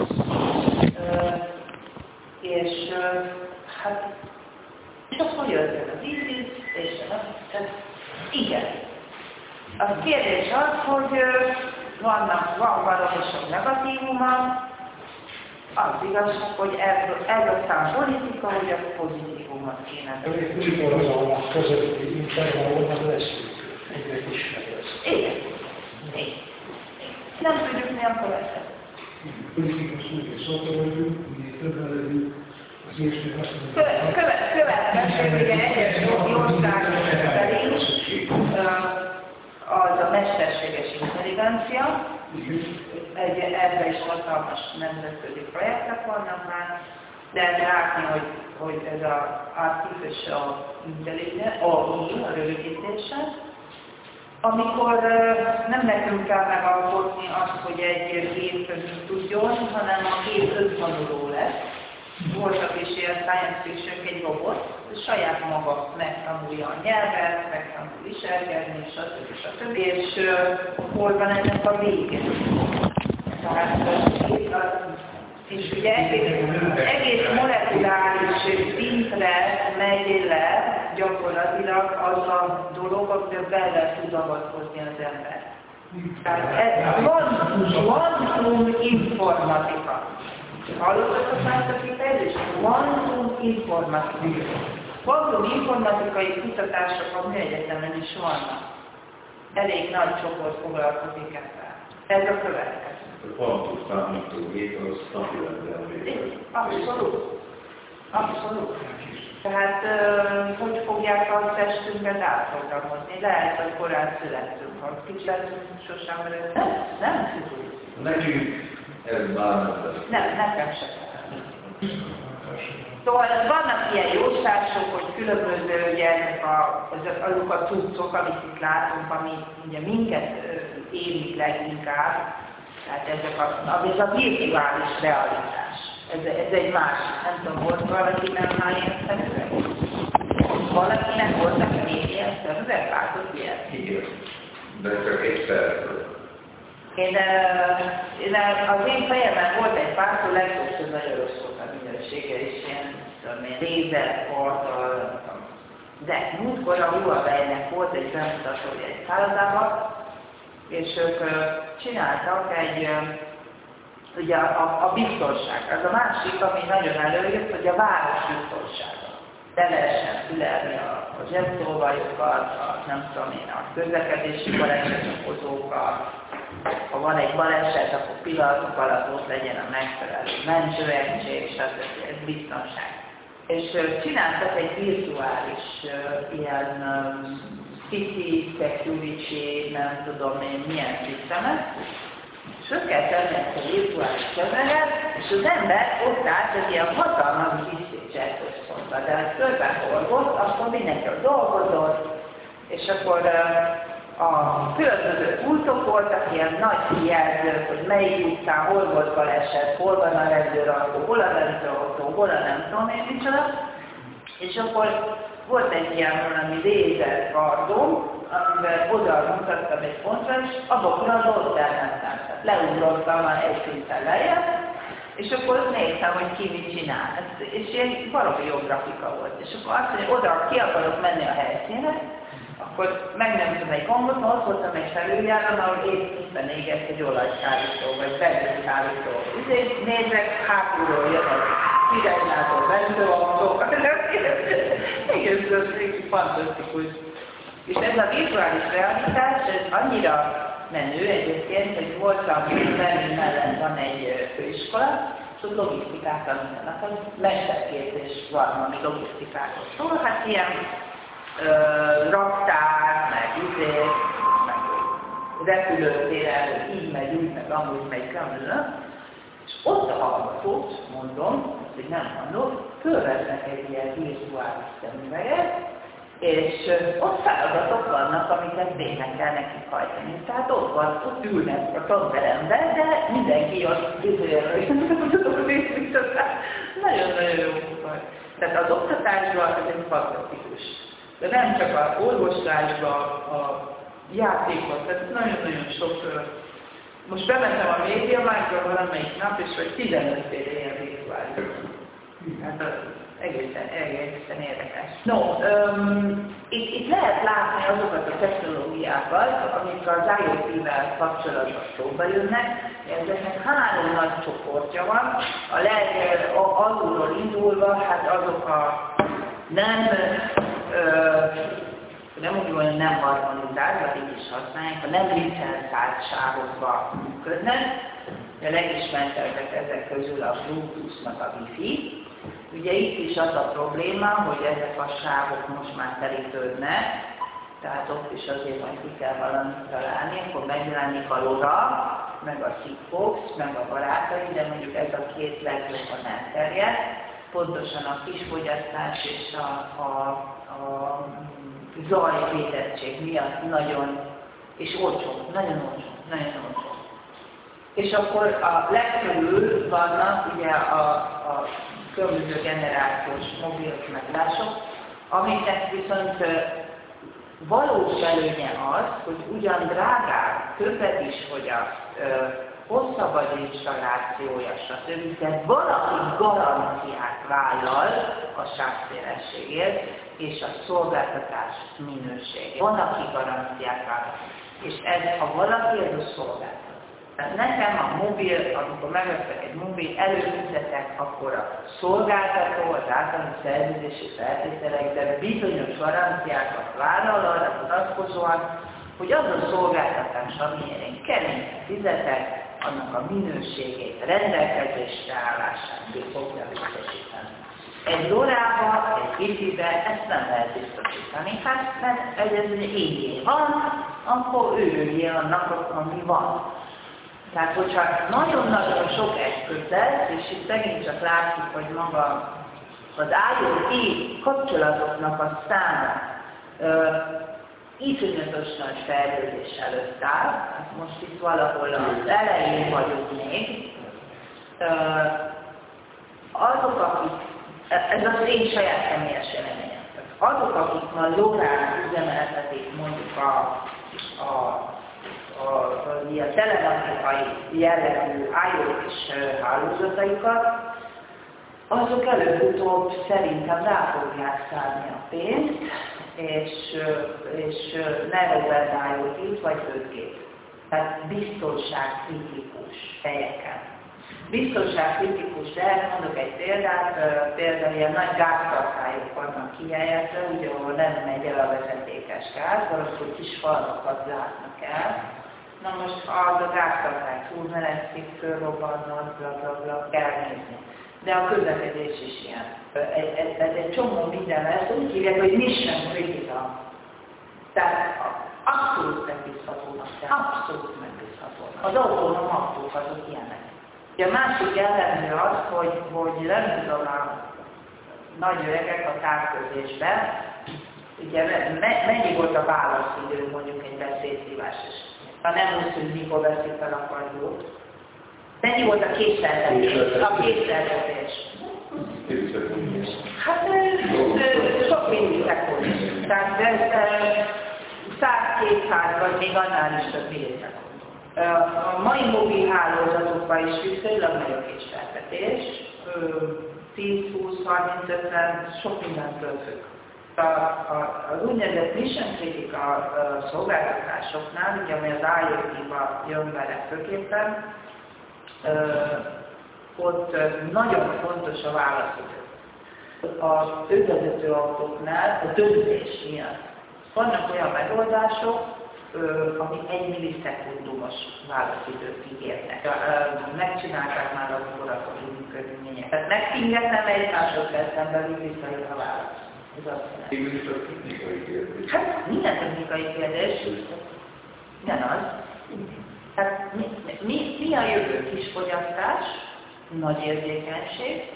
Speaker 3: És hát, és akkor jött ez az ISIS, és ez, igen. A kérdés az, hogy vannak, van valami sok negatívuma, az igaz, hogy ez, ez aztán politika, hogy a pozitívumot kéne.
Speaker 1: Ez egy kultúrazalmak közötti intervallumban lesz egyre kisebb lesz.
Speaker 3: Igen. Igen. Nem tudjuk, mi a következő.
Speaker 7: Politikus úgy, hogy szótolódjunk, mi többen legyünk, az érség azt mondja,
Speaker 3: Következő, ugye egyes jogi országok szerint az a mesterséges intelligencia, egy, ebben is hatalmas nemzetközi projektek vannak már, de látni, hogy, hogy ez az Artificial Intelligence, á i, a rövidítése, amikor nem nekünk kell megalkotni azt, hogy egy gép tudjon, hanem a gép öntanuló lesz. Voltak is ilyen science fiction, egy robot, saját maga megtanulja a nyelvet, megtanul viselkedni, stb. stb. És uh, hol van ennek a vége? Tehát, és ugye egész, egész molekuláris szintre megy le gyakorlatilag az a dolog, amivel bele tud avatkozni az ember. Tehát ez quantum informatika. Hallottatok már ezt a kifejezést? Quantum informatika. Quantum informatikai kutatások a műegyetemen is vannak. Elég nagy csoport foglalkozik ezzel. Ez a következő.
Speaker 4: A quantum számítógép az napirenden végül.
Speaker 3: Abszolút. Abszolút. Tehát, hogy fogják a testünket átprogramozni? Lehet, hogy korán születtünk, ha kicsit sosem előtt. Nem, nem tudjuk.
Speaker 4: Nekünk ez már nem.
Speaker 3: Nem, nekem sem. Szóval vannak ilyen jóslások, hogy különböző ugye, a, azok a cuccok, amit itt látunk, ami ugye minket érint leginkább, tehát ezek a, ez a virtuális realitás. Ez, ez egy másik, nem tudom, volt valaki nem már ilyen szemüveg? Valakinek voltak még ilyen szemüveg, látott ilyen?
Speaker 4: Igen, de csak egyszer.
Speaker 3: Én, én, az én fejemben volt egy pár, hogy legtöbbször nagyon rossz volt a minősége, és ilyen, tudom én, lézerporttal. De múltkor a Huawei-nek volt egy bemutatója egy szállodában, és ők csináltak egy, ugye a, a biztonság, az a másik, ami nagyon előjött, hogy a város biztonsága. De lehessen fülelni a, a zsebszolvajokat, a, nem tudom én, a közlekedési balesetokozókat, ha van egy baleset, akkor pillanatok alatt ott legyen a megfelelő mentőegység, stb. Ez biztonság. És uh, csináltak egy virtuális uh, ilyen um, city security, nem tudom én milyen szisztemet, és ott kell tenni ezt a virtuális közeget, és az ember ott állt egy ilyen hatalmas diszpécserközpontba, de ha körbeforgott, akkor mindenki ott dolgozott, és akkor uh, a különböző útok voltak, ilyen nagy kijelzők, hogy melyik utcán, hol volt baleset, hol van a rendőrautó, hol a rendőrautó, hol a nem tudom én micsoda, és akkor volt egy ilyen valami lézerkardom, amivel oda mutattam egy pontra, és abban ott elmentem. Leugrottam már egy szinten lejjebb, és akkor néztem, hogy ki mit csinál. És ilyen valami jó grafika volt. És akkor azt mondja, oda ki akarok menni a helyszínre, akkor megnyomtam egy gombot, ott voltam egy felüljáron, ahol éppen égett egy olajkárító, vagy benzínkárító. Úgyhogy nézek, hátulról jön a iránylátó benzőautó, egész fantasztikus. És ez a virtuális realitás, ez annyira menő egyébként, hogy voltam Berlin mellett van egy főiskola, és ott logisztikát tanítanak, az mesterképzés van, ami logisztikáról szól, hát ilyen ö, raktár, meg izé, meg repülőtéren, így megy, úgy meg, amúgy megy, kamilyen, és ott a hallgatót, mondom, hogy nem mondom, fölvesznek egy ilyen virtuális szemüveget, és ott feladatok vannak, amiket végre kell nekik hajtani. Tehát ott van, ott ülnek a tanteremben, de mindenki ott üzőről. Nagyon-nagyon jó volt. Tehát az oktatásban ez egy fantasztikus. De nem csak az orvoslásban, a játékban, tehát nagyon-nagyon sok. Most bementem a médiamákra valamelyik nap, és hogy tizenötféle ilyen virtuális. Hát az egészen, egészen érdekes. No, um, itt, itt lehet látni azokat a technológiákat, amik az IoT-vel kapcsolatban szóba jönnek. Ezeknek három nagy csoportja van. A leg, alulról indulva, hát azok a nem, ö, nem úgy mondom, nem harmonizált, vagy így is használják, a nem licenszált sávokba működnek. A legismertebbek ezek közül a Bluetooth, meg a Wi-Fi. Ugye itt is az a probléma, hogy ezek a sávok most már terítődnek, tehát ott is azért majd ki kell valamit találni, akkor megjelenik a LoRa, meg a Sigfox, meg a barátai, de mondjuk ez a két legjobban elterjed. Pontosan a kisfogyasztás és a, a, a zajvédettség miatt nagyon, és olcsó, nagyon olcsó, nagyon olcsó. És akkor a legkörül vannak ugye a, a különböző generációs mobil megoldások, amiknek viszont valós előnye az, hogy ugyan drágább, többet is fogyaszt, hosszabb az installációja, stb. De valaki garanciát vállal a sávszélességért és a szolgáltatás minőségért. Van, aki garanciát vállal. És ez, ha valaki, ez a szolgáltatás. Nekem a mobil, amikor megvettek egy mobil, előfizetek, akkor a szolgáltató, az általános szerződési feltételekben bizonyos garanciákat vállal arra vonatkozóan, hogy az a szolgáltatás, amilyen én keményen fizetek, annak a minőségét, rendelkezésre állását fogja biztosítani. Egy LoRa-ba, egy Wi-Fi-be ezt nem lehet biztosítani, hát mert ez így van, akkor örüljél annak, ami van. Tehát, hogyha nagyon-nagyon sok eszköz lesz, és itt megint csak látszik, hogy maga az IoT kapcsolatoknak a száma uh, iszonyatos nagy fejlődés előtt áll, hát most itt valahol az elején vagyunk még. Uh, azok, akik, ez az én saját személyes eleményem, azok, akik ma LoRa-n üzemeltetik mondjuk a, a a, a, a telematikai jellegű IoT-s hálózataikat, azok előbb-utóbb szerintem rá fogják szállni a pénzt, és, és Narrowband IoT-t vagy öt G. Tehát biztonságkritikus helyeken. Biztonságkritikus lehet, mondok egy példát, például ilyen nagy gáztartályok vannak kihelyezve, ugye ahol nem megy el a vezetékes gáz, valószínűleg kis falvakat látnak el. Na most ha az a gáztartály túlmelegszik, fölrobbannak, bla bla bla, kell nézni. De a közlekedés is ilyen. Ez egy csomó minden lesz, úgy hívják, hogy mission critical. Tehát abszolút megbízhatónak, abszolút megbízhatónak. Az autónom autók azok ilyenek. A másik jellemző az, hogy, hogy nem tudom a nagy öregek a távközlésben, ugye mennyi volt a válaszidő mondjuk egy beszédhívás is. Ha nem úgy tűnt, mikor veszik fel a kardjót. Mennyi volt a készleltetés? A készleltetés. Hát sok millisekund. Tehát száz-kétszáz vagy még annál is több millisekund. A mai mobil hálózatokban is viszonylag nagy a késleltetés, tíz-húsz-harminc-ötven, sok mindentől függ. A, a, az úgynevezett mission critical szolgáltatásoknál, ugye ami az I O T-ba jön bele főképpen, ott nagyon fontos a válaszidő. Az önvezető autóknál a döntés miatt vannak olyan megoldások, ami egy millisekundumos válaszidőt ígérnek. Megcsinálták már a laboratóriumi körülmények. Tehát megpingetnem egy másodpercen belül visszajön a válasz. Ez azt jelenti.
Speaker 4: Ez a technikai kérdés.
Speaker 3: Hát minden technikai kérdés. Igen az. Hát mi, mi, mi a jövő? Kis fogyasztás, nagy érzékenység,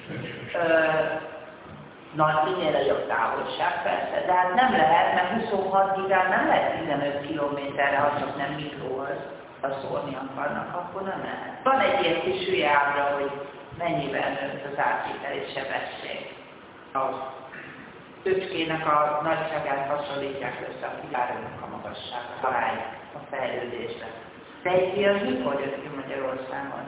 Speaker 3: nagy, minél nagyobb távolság persze, de hát nem lehet, mert huszonhat gigán nem lehet tizenöt kilométerre, ha csak nem mikróhoz szólni akarnak, akkor nem lehet. Van egy ilyen kis hülye ábra, hogy mennyivel nőtt az átviteli sebesség. A töcskének a nagyságát hasonlítják össze a kilárónak a magassága, találják a fejlődésre. De egy az mikor jött ki Magyarországon?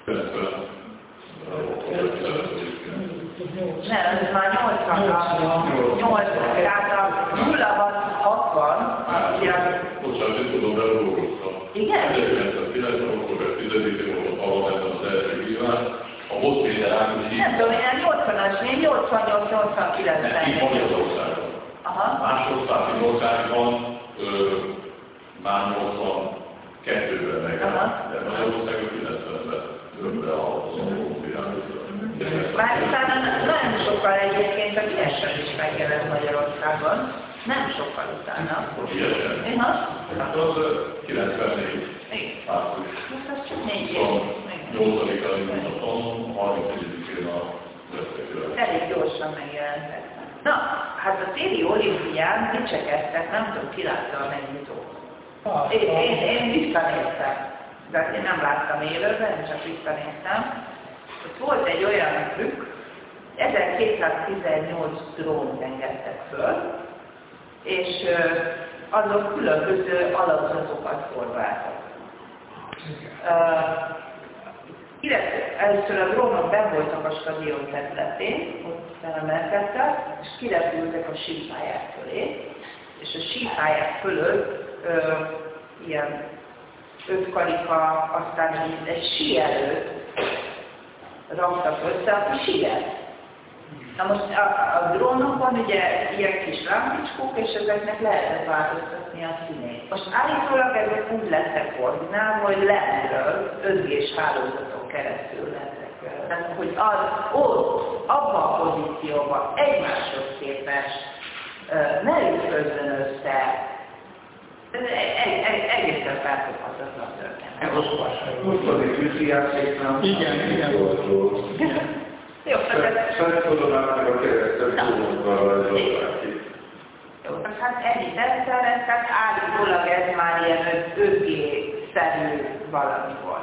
Speaker 3: Nem, ez már nyolcvan, tehát a nulla hatvan,
Speaker 5: Bocsánat, én tudom, belolgoztam.
Speaker 3: Igen?
Speaker 5: ezerkilencszázkilencven október tizedikén volt a parlamentben az első hívás, a Hosszéder Ágnes
Speaker 3: nem tudom, én nyolcvanas, én nyolcvannyolc nyolcvankilencben.
Speaker 5: Itt Magyarországon. Másországi országban már nyolcvankettőben meg. De Magyarországon kilencvenben rögre a
Speaker 3: Bár utána nagyon sokkal egyébként a Kiesen is megjelent Magyarországon. Nem sokkal utána.
Speaker 5: Kiesen?
Speaker 3: Én azt?
Speaker 5: Hát az kilencvennégy. Április.
Speaker 3: Hát az csak négy év.
Speaker 5: nyolcadikán indultam, harmincegyedikén a vezetőre.
Speaker 3: Elég gyorsan megjelentek. Na, hát a téli olimpián dicsekedtek, nem tudom, ki látta a megnyitót. Én, én, én visszanéztem. De én nem láttam élőben, csak visszanéztem. Ott volt egy olyan trükk, ezerkétszáztizennyolc drónt engedtek föl, és azok különböző alakzatokat formáltak. Először a drónok benn voltak a stadion területén, ott felemelkedtek, és kirepültek a sípályák fölé, és a sípályák fölött ö, ilyen öt karika, aztán egy, egy síelőt raktak össze, aki síelt. Na most a, a drónokon ugye ilyen kis lámpicskók, és ezeknek lehetett változtatni a színét. Most állítólag ezek úgy lettek koordinálva, hogy lentről, öt G-s hálózaton keresztül lettek. Tehát, hogy az ott, abban a pozícióban egymáshoz képest ne ütközön össze. Ez egészen felfoghatatlan történet.
Speaker 4: Mostani tűzijátéknál
Speaker 2: Igen, igen.
Speaker 3: Jó, tehát...
Speaker 4: Felszólalnák meg a keresztes dolgokkal rajzolták ki.
Speaker 3: Jó, hát ennyi tetszel, tehát állítólag ez már ilyen öt G-szerű valami volt.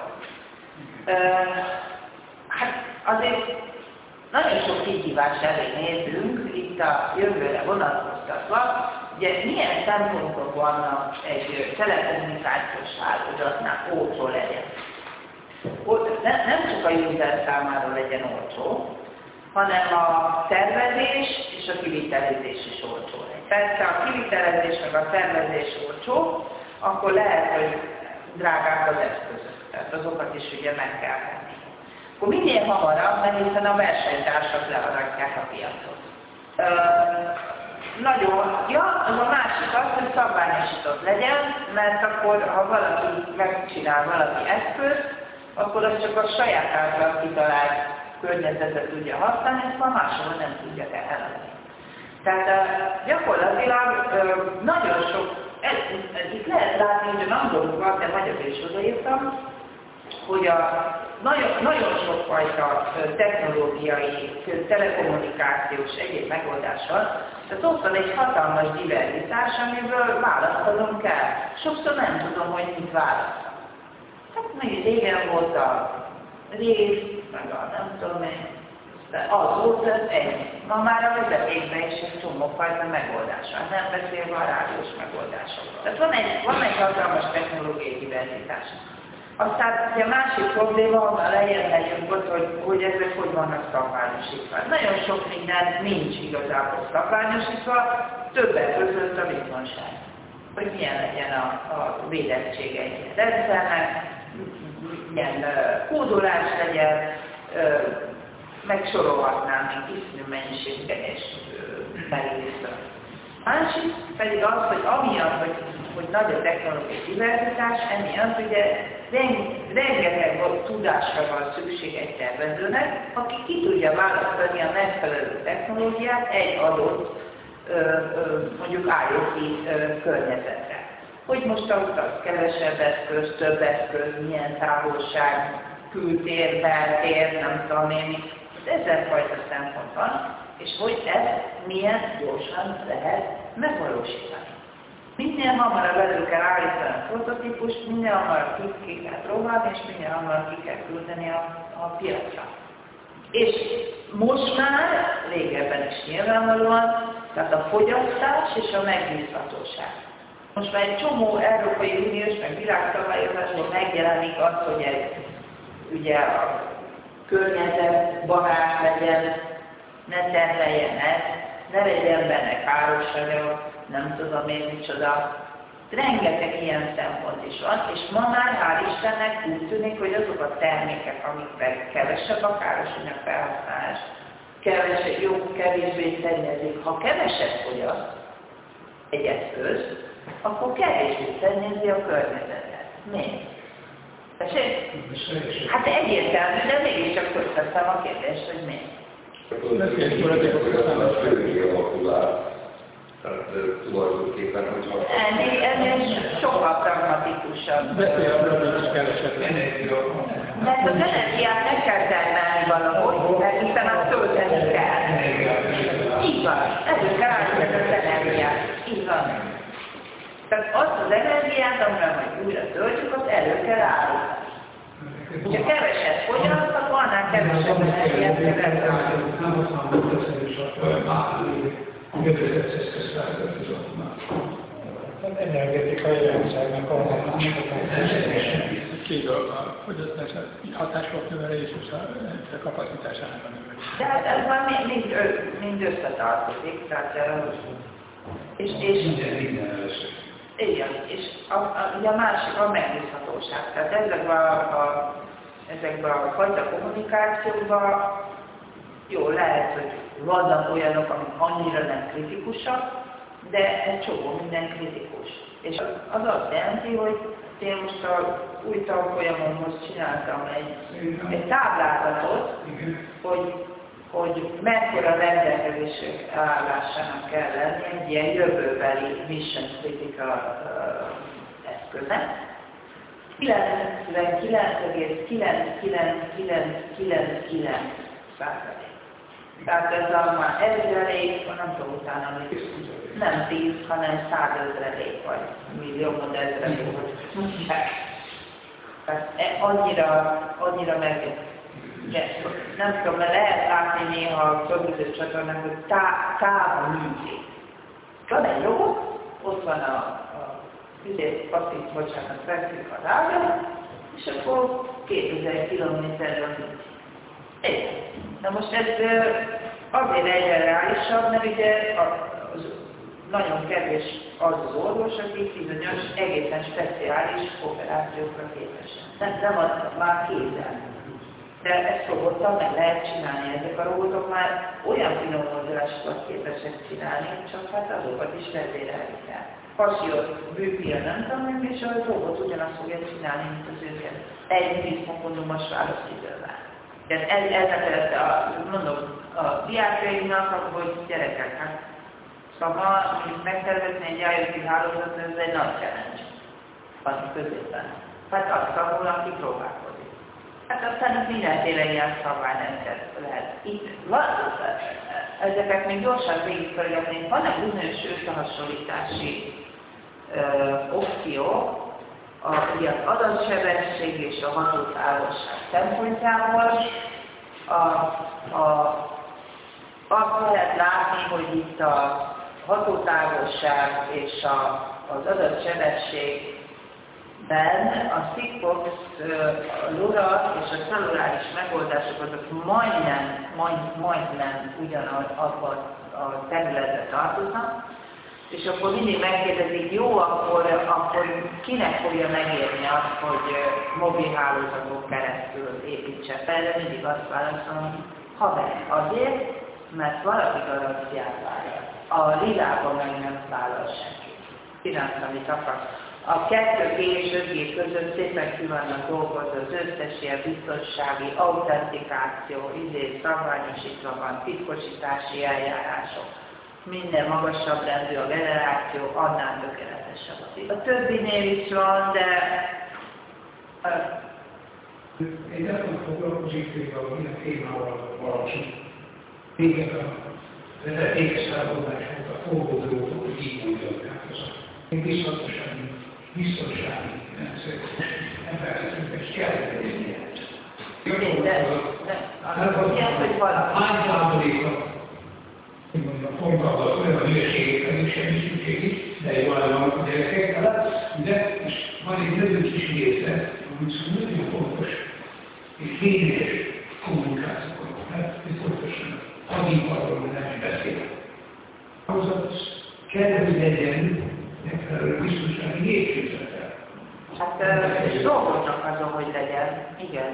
Speaker 3: Hát azért nagyon sok kihívás elé nézünk, itt a jövőre vonatkoztatva. Ugye milyen szempontok vannak egy telekommunikációs hálózatnál, olcsó legyen? Nem, nem csak a user számára legyen olcsó, hanem a tervezés és a kivitelezés is olcsó legyen. Persze a kivitelezés meg a tervezés olcsó, akkor lehet, hogy drágák az eszközök, tehát azokat is ugye meg kell venni. Akkor minél hamarabb, mert hiszen a versenytársak learadják a piacot. Ö, nagyon, ja, az a másik az, hogy szabványosított legyen, mert akkor, ha valaki megcsinál valami eszközt, akkor az csak a saját által kitalált környezetet tudja használni, ezt már máshol nem tudja eladni. Tehát gyakorlatilag nagyon sok, ez, ez, itt lehet látni, hogy a angolul van, de magyarul is odaírtam, hogy a nagyon, nagyon sokfajta technológiai, telekommunikációs egyéb megoldással, tehát ott van egy hatalmas diverzitás, amiből választanom kell. Sokszor nem tudom, hogy mit választom. Hát még régen volt a rész, meg a nem tudom én, az volt az egy. Ma már a vezetékben is egy csomó fajta megoldással, nem beszélve a rádiós megoldásokról. Tehát van egy, van egy hatalmas technológiai diverzitás. Aztán ugye a másik probléma, a lejjebb megyünk ott, hogy, hogy ezek hogy vannak szabványosítva. Nagyon sok minden nincs igazából szabványosítva, többek között a biztonság. Hogy milyen legyen a, a védettsége egy rendszernek, milyen uh, kódolás legyen, uh, megsorolhatnám még iszonyú mennyiségben és felvészre. Másik pedig az, hogy amiatt, hogy, hogy nagy a technológiai diverzitás, emiatt ugye rengeteg tudásra van szükség egy tervezőnek, aki ki tudja választani a megfelelő technológiát egy adott mondjuk IoT környezetre. Hogy most az kevesebb eszköz, több eszköz, milyen távolság, kültér, beltér, nem tudom én, ezerfajta szempont van, és hogy ezt milyen gyorsan lehet megvalósítani. Minél hamarabb elő kell állítani a prototípust, minél hamarabb ki, ki kell próbálni, és minél hamarabb ki kell küldeni a, a piacra. És most már, régebben is nyilvánvalóan, tehát a fogyasztás és a megbízhatóság. Most már egy csomó Európai Uniós, meg világszabályozásban megjelenik az, hogy egy, ugye a környezetbarát legyen, ne terheljen el, ne legyen benne káros anyag, nem tudom én micsoda. Rengeteg ilyen szempont is van, és ma már hál' Istennek úgy tűnik, hogy azok a termékek, amikben kevesebb a káros anyag felhasználás, kevesebb, jó, kevésbé szennyezik. Ha kevesebb fogyaszt egy eszköz, akkor kevésbé szennyezi a környezetet. Miért? Tessék? Hát egyértelmű, de mégiscsak fölteszem a kérdést, hogy miért.
Speaker 4: Tehát tulajdonképpen, hogyha...
Speaker 3: Ennél, ennél sokkal pragmatikusabb.
Speaker 2: Beszélről is keresett.
Speaker 3: Mert az energiát meg kell termelni valahogy, mert hiszen azt tölteni kell. Így van, elő kell állítani az energiát. Így van. Tehát azt az energiát, amire majd újra töltjük, azt elő kell állítani. Ha keveset fogyaszt, akkor annál kevesebb energiát kell eltölteni.
Speaker 2: Az energetikai rendszernek a két dolga, hogy az hatások növelés és a rendszer kapacitásának a növelés.
Speaker 3: De hát ez már mind, mind, mind összetartozik, tehát és, és, igen, és a, a, a másik a megbízhatóság. Tehát ezekben a, a, ezekben a fajta kommunikációkban jó, lehet, hogy vannak olyanok, amik annyira nem kritikusak, de egy csomó minden kritikus. És az azt jelenti, hogy én most a új tanfolyamomhoz csináltam egy, egy táblázatot, hogy, hogy mekkora rendelkezések állásának kell lenni egy ilyen jövőbeli mission critical uh, eszköze. kilencvenkilenc egész kilenc kilenc kilenc kilenc kilenc százalék. Tehát ez a már ezrelék, nem tudom utána, nem tíz, hanem százezrelék, vagy millió ezrelék, vagy tehát annyira, annyira meg, nem tudom, mert lehet látni néha a közvető csatornák, hogy tá, távol műzik. Van egy robot, ott van a, a üzét, passzív, bocsánat, veszik az ágyon, és akkor kétezer kilométerről műzik. Egy. Na most ez azért egyre reálisabb, mert ugye az nagyon kevés az az orvos, aki bizonyos egészen speciális operációkra képesen. Nem, nem az már kézen. De ezt robottal meg lehet csinálni. Ezek a robotok már olyan finom mozgásokat képesek csinálni, csak hát azokat is vezérelni kell. Pasiot, bűpia, nem tudom, és a robot ugyanazt fogja csinálni, mint az őket. Egy tízfokondumos válaszidővel. Tehát ez, ezeket a, mondom, a diákjainknak, hogy gyerekek, hát szóval, mint megtervezni egy I O T hálózatot, ez egy nagy challenge. Van középen. Hát azt tanulnak, aki próbálkozik. Hát aztán itt mindenféle ilyen szabványrendszer lehet. Itt van, ezeket még gyorsan végigpörgetnénk, vannak bizonyos összehasonlítási ö, opciók, a, ugye az adatsebesség és a hatótávolság szempontjából. A, a, azt lehet látni, hogy itt a hatótávolság és a, az adatsebesség Ben a Sigfox, a LoRa és a celluláris megoldások azok majdnem, majd, majdnem ugyanaz abban a területbe tartoznak, és akkor mindig megkérdezik, jó, akkor, akkor kinek fogja megérni azt, hogy mobil hálózatok keresztül építse fel, de mindig azt válaszolom, haver, azért, mert valaki garanciát vállal. A ligában meg nem vállal senki. Csinálsz, amit akarsz. A kettő G és öt G között szépen ki vannak dolgozva az összes ilyen biztonsági, autentikáció, izé, szabványosítva van, titkosítási eljárások. Minden magasabb rendű a generáció, annál tökéletesebb. A többinél is van, de...
Speaker 7: Én nem foglalkozik például ilyen témával valaki. Régen a vezetékszállodás volt a forgódrótok, hogy így mondják. Én biztonsági, biztonsági rendszer, embereket kell legyen.
Speaker 3: De, de, az ilyen, hogy valami.
Speaker 7: Hány százaléka, hogy mondjam, forgalmat olyan hülyeségekkel is semmi szükség is, de jól vannak a gyerekekkel, de és van egy nagyon kis része, ami nagyon fontos, és lényeges kommunikációkat, mert ez pontosan agiparról nem beszél. Ahhoz kell, hogy legyen megfelelő biztonsági lépcsőzetel.
Speaker 3: Hát és dolgoznak azon, hogy legyen, igen.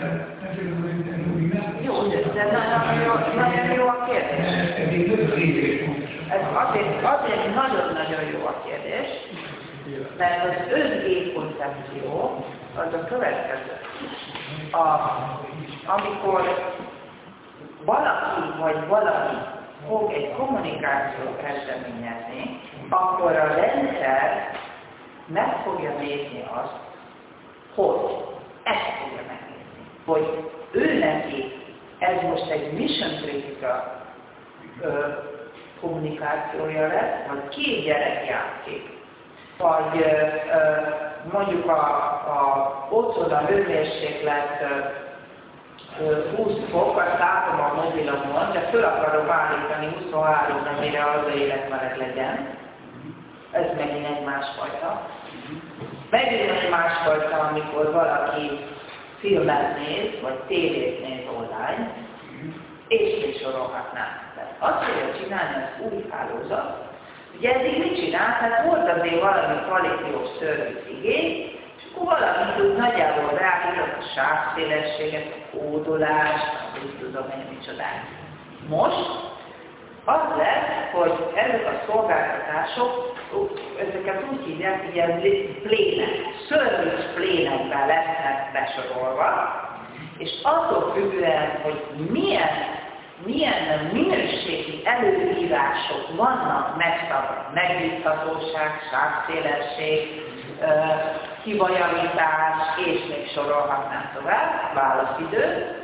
Speaker 3: Jó, de nagyon jó, nagyon jó a kérdés. Ez azért, azért nagyon-nagyon jó a kérdés, mert az öt G koncepció az a következő. A, amikor valaki vagy valami fog egy kommunikációt kezdeményezni, akkor a rendszer meg fogja nézni azt, hogy ezt fogja megnézni, hogy ő neki ez most egy mission critical ö, kommunikációja lesz, vagy két gyerek játszik, vagy ö, ö, mondjuk a, a otthon a hőmérséklet húsz fok, azt látom a mobilomon, de föl akarom állítani huszonhárom, amire az a életmeleg legyen. Ez megint egy másfajta. Megint egy másfajta, amikor valaki filmet néz, vagy tévét néz online, és még sorolhatnám. Tehát azt fogja csinálni az új hálózat. Ugye eddig mit csinált? Hát volt azért valami kvalitív service igény, és akkor valami tud nagyjából ráhívott a sávszélességet, a kódolást, nem tudom én micsodát. Most az lesz, hogy ezek a szolgáltatások, ezeket úgy hívják, hogy ilyen plének, service plénekben lesznek besorolva, és attól függően, hogy milyen, milyen minőségi előírások vannak megszabva, megbízhatóság, sávszélesség, hibajavítás, és még sorolhatnám tovább, válaszidő,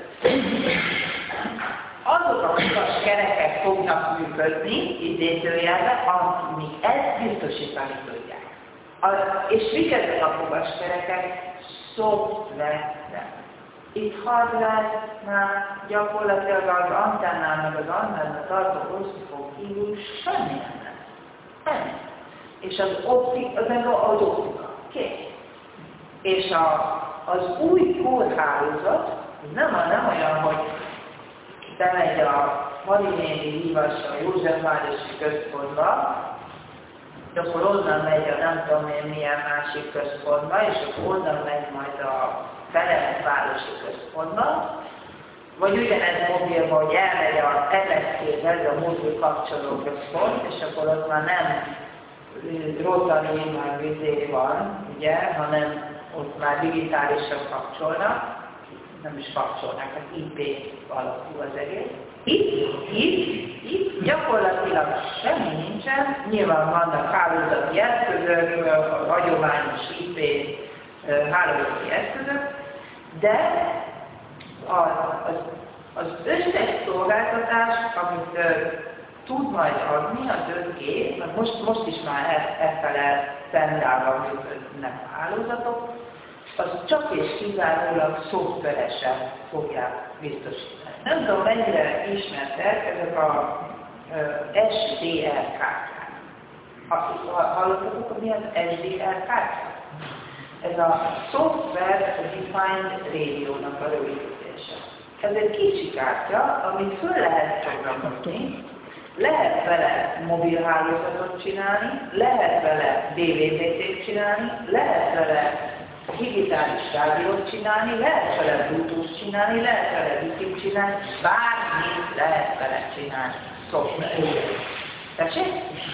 Speaker 3: azok a utas kerekek fognak működni, idézőjelben, amíg ezt biztosítani tudják. A, és mik ezek a fogaskerekek? Szoftverek. Itt hardware-nál gyakorlatilag az antennán, meg az antenna tartó oszlopon kívül semmi nem lesz. Semmi. És az optika, meg az optika. Kész. És a, az új kórhálózat nem, nem olyan, hogy bemegy a Marinéni hívásra a Józsefvárosi központba, és akkor onnan megy a nem tudom én milyen másik központba, és akkor onnan megy majd a Ferencvárosi központba, vagy ugyanez mobilba, hogy elmegy a em es ká-hez, a mobil kapcsoló központ, és akkor ott már nem Rotary, már vizé van, ugye, hanem ott már digitálisan kapcsolnak, nem is kapcsolnak, hát i pé alapú az egész. Itt, itt, itt gyakorlatilag semmi nincsen, nyilván vannak hálózati eszközök, a hagyományos i pé hálózati eszközök, de az, az, az összes szolgáltatás, amit uh, tud majd adni az öt gé, mert most, most is már e, effele szendában működnek a hálózatok, az csak és kizárólag szoftveresen fogják biztosítani. Nem tudom, mennyire ismertek ezek a uh, es dé er kártyák. Hallottatok, hogy mi az es dé er kártya? Ez a Software Defined Radio-nak a rövidítése. Ez egy kicsi kártya, amit föl lehet programozni, lehet vele mobilhálózatot csinálni, lehet vele dé vé dé-t csinálni, lehet vele digitális rádiót csinálni, lehet vele Bluetooth csinálni, lehet vele Wi-Fi csinálni, bármit lehet vele csinálni. Szoftver. Tessék?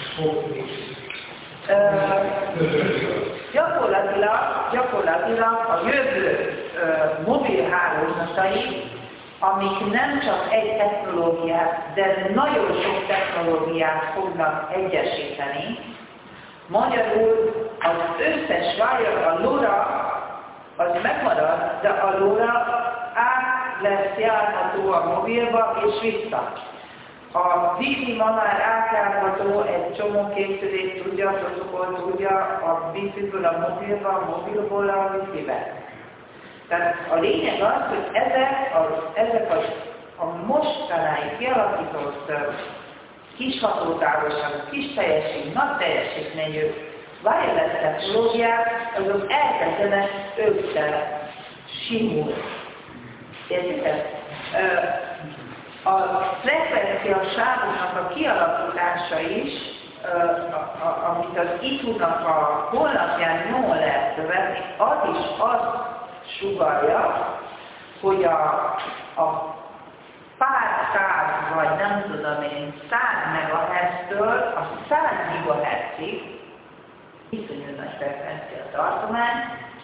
Speaker 3: Uh, gyakorlatilag, gyakorlatilag a jövő uh, mobil hálózatai, amik nem csak egy technológiát, de nagyon sok technológiát fognak egyesíteni, magyarul az összes wire, a LoRa, az megmarad, de a LoRa át lesz járható a mobilba és vissza. A Wi-Fi ma már átjárható, egy csomó készülék tudja, a protokoll tudja, a Wi-Fi-ből a mobilba, a mobilból a Wi-Fi-be. Tehát a lényeg az, hogy ezek, a, ezek a, a mostanáig kialakított kis hatótávolságú, kis teljesítmény, nagy teljesítményű wireless technológiák, azok elkezdenek össze simulni. Értitek? A frekvencia sávoknak a kialakítása is, amit az i té-nak a honlapján jól lehet követni, az is azt sugallja, hogy a, a pár száz, vagy nem tudom én, száz megahertztől a száz gigahertzig, iszonyú nagy frekvencia tartomány,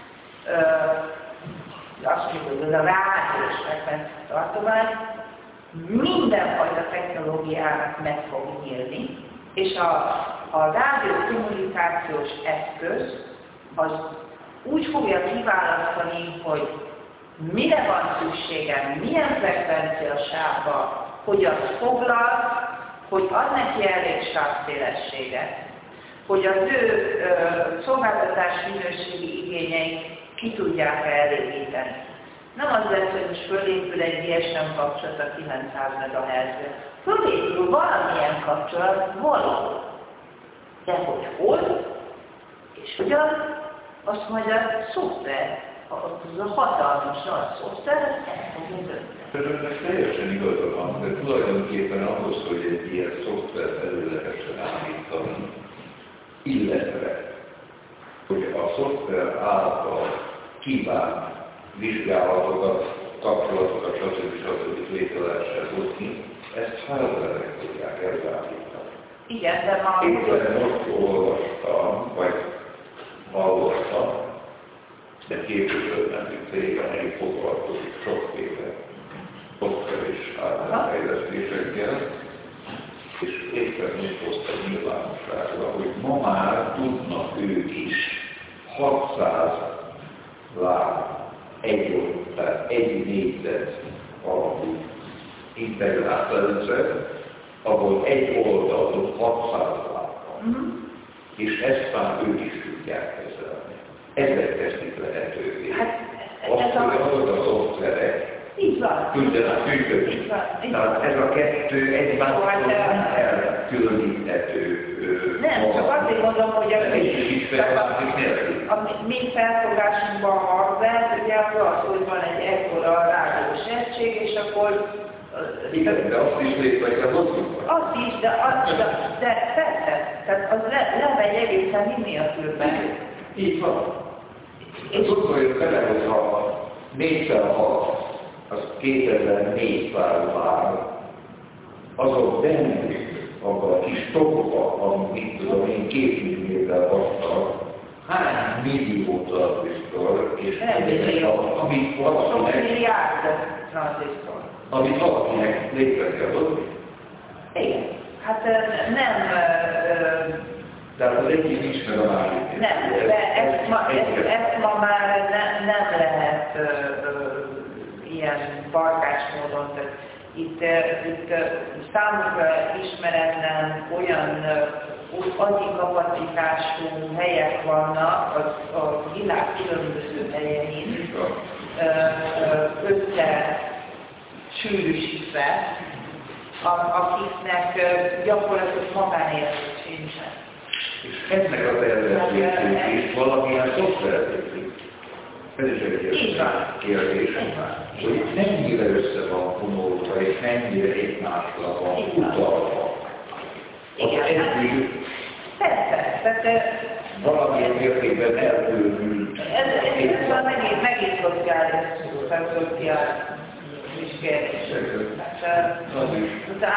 Speaker 3: azt mondjuk, hogy ez a rádiós frekvencia tartomány, mindenfajta technológiának meg fog nyílni, és a, a rádiókommunikációs eszköz az úgy fogja kiválasztani, hogy mire van szükségem, milyen frekvencia sávba, hogy az foglal, hogy ad neki elég sávszélességet, hogy az ő ö, szolgáltatás minőségi igényeit ki tudják elégíteni. Nem az lesz, hogy most fölépül egy gé es em kapcsolat a kilencszáz megahertzre. Fölépül valamilyen kapcsolat valahol. De hogy hol, és hogyan, azt majd a szoftver, az a hatalmas nagy szoftver, ezt fogjuk dönteni.
Speaker 4: Önnek teljesen igaza van, de tulajdonképpen ahhoz, hogy egy ilyen szoftvert elő lehessen állítani, illetve, hogy a szoftver által kívánt vizsgálatokat, kapcsolatokat, stb. stb. Létre lehessen hozni, ezt hardware-re tudják előállítani.
Speaker 3: Igen, de ma...
Speaker 4: Éppen most olvastam, vagy hallottam, de képviselőmentű cég, amelyik foglalkozik sokféle szoftver és hardware-fejlesztésekkel, és éppen most hozta nyilvánosságra, hogy ma már tudnak ők is hatszáz láb egy oldal, tehát egy négyzet alapú integrált rendszer, ahol egy oldalon hatszáz láb van. Mm-hmm. És ezt már ők is tudják kezelni. Ezek teszik lehetővé. Hát, azt, hogy azok a szoftverek tudjanak működni. Tehát ez a kettő egymástól nem elkülöníthető.
Speaker 3: Nem, csak azért mondom, hogy a, a mi felfogásunkban a hardware, ugye az, hogy van egy ekkora rádiós egység, és akkor...
Speaker 4: Igen, de azt is létre kell hozzuk.
Speaker 3: Azt is, de, az, de, de persze, Tehát az le, lemegy egészen mi nélkül be.
Speaker 4: Így van. És tudod, belehozva négyszer-hat, az kétezer-négy vár, azok bennük, abban a kis tokba, amit mit tudom én, két milliméter vaskal, hány millió tranzisztor, és amit valakinek, amit valakinek létre kell adni.
Speaker 3: Igen. Hát nem...
Speaker 4: Tehát az egyik nincs meg a másik.
Speaker 3: Nem, de ezt ma, ezt, ezt ma már ne, nem lehet ö, ö, ilyen barkás módon. Itt, itt számukra ismeretlen olyan annyi kapacitású helyek vannak a, a világ különböző helyein összesűrűsítve, akiknek gyakorlatilag magánéletük sincsen.
Speaker 4: És ennek a tervezését is valamilyen szoftver teszik. Ez is egy kérdés, hogy mennyire össze van fonódva, és mennyire egymásra van utalva.
Speaker 3: Igen,
Speaker 4: eddig
Speaker 3: persze,
Speaker 4: valamilyen mértékben elbővül.
Speaker 3: Ez, ez, ez megint, megint szociális, szociális kérdés.
Speaker 4: Az is.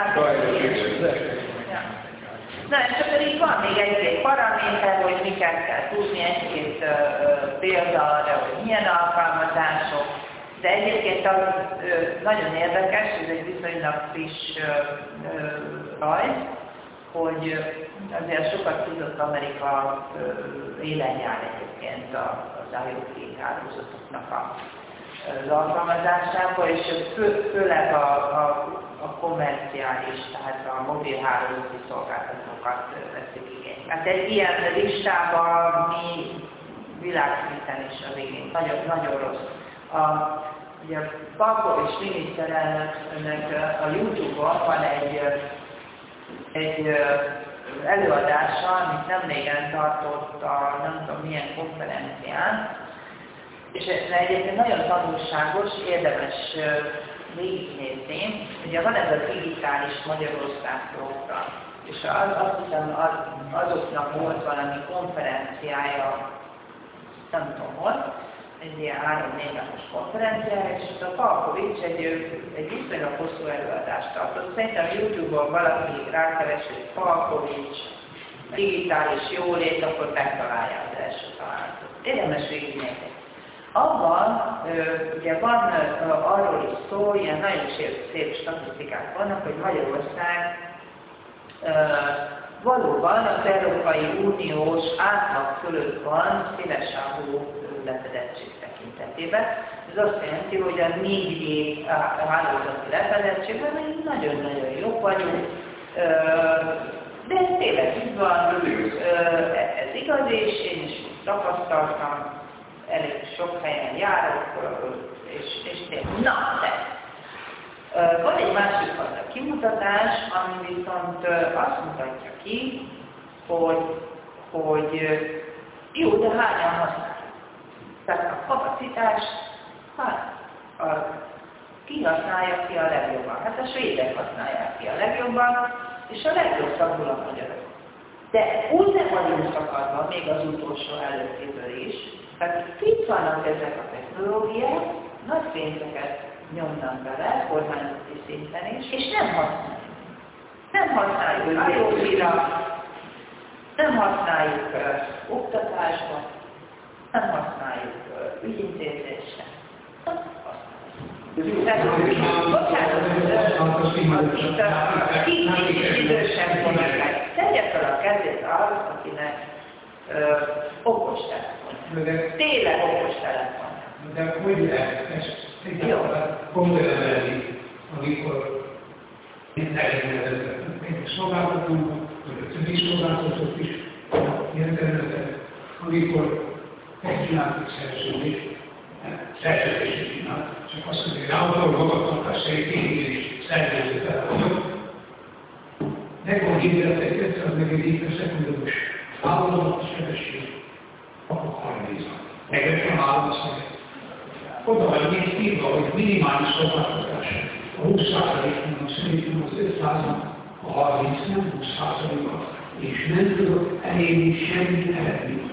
Speaker 3: Na, és akkor így van még egy-két paraméter, hogy miket kell tudni, egy-két uh, példa arra, hogy milyen alkalmazások, de egyébként az uh, nagyon érdekes, ez egy viszonylag friss uh, uh, rajz, hogy uh, azért sokat tudott Amerika uh, élen jár egyébként az IoT hálózatoknak a az alkalmazásába, és fő, főleg a, a, a kommerciális, tehát a mobil hálózati szolgáltatókat veszik igény. Hát egy ilyen listában mi világszinten is az igény. Nagyon, nagyon rossz. A, ugye a Palkovics miniszterelnöknek a YouTube-on van egy, egy előadása, amit nem régen tartott a nem tudom milyen konferencián, és egyébként nagyon tanulságos, érdemes végignézni. Ugye van ez a digitális Magyarország program, és az, azt hiszem az, azoknak volt valami konferenciája, nem tudom hol, egy ilyen három-négy napos konferenciája, és a Palkovics egy, egy viszonylag hosszú előadást tartott. Szerintem YouTube-on valaki rákeres, hogy Palkovics, digitális jólét, akkor megtalálja az első találatot. Érdemes végignézni. Abban ugye van arról is szó, ilyen nagyon szép statisztikák vannak, hogy Magyarország valóban az Európai Uniós átlag fölött van szélessávú lefedettség tekintetében. Ez azt jelenti, hogy a négy G hálózati lefedettségben még nagyon-nagyon jók vagyunk, de ez tényleg így van, ez igaz, és én is tapasztaltam, elég sok helyen járok, és, és tényleg. Na, de van egy másik fajta kimutatás, ami viszont azt mutatja ki, hogy, hogy jó, de hányan használják. Tehát a kapacitás, hát, a, ki használja ki a legjobban? Hát a svédek használják ki a legjobban, és a legrosszabbul a magyarok. De úgy nem vagyunk szakadva, még az utolsó előttéből is, tehát itt vannak ezek a technológiák, nagy pénzeket nyomnak bele, kormányzati szinten is, és nem használjuk. Nem használjuk IoT-ra, nem használjuk uh, oktatásba, nem használjuk uh, ügyintézésre. Kicsit idősebb kollégák. Tegye fel a kezét az, akinek okos telefon. Tényleg okos telefon.
Speaker 7: De hogy lehet ezt egyáltalán komolyan, amikor egy szolgáltatók, vagy a többi szolgáltatók is interneten, amikor megcsinálnak egy szerződést, szerződést csinál, csak azt mondja, hogy ráadom magadnak a székényi szerződő telefonok, megvan hirdetek kétszáznegyvenegy szekundumos állapot sebesség, akkor harmincban. Megvettem állapot, oda vagy négy írva, hogy minimális szolgáltatás. A húsz százalékban szerintem az öt százal, a harminc nem húsz százalékban. és nem tudok elérni semmi eredményt.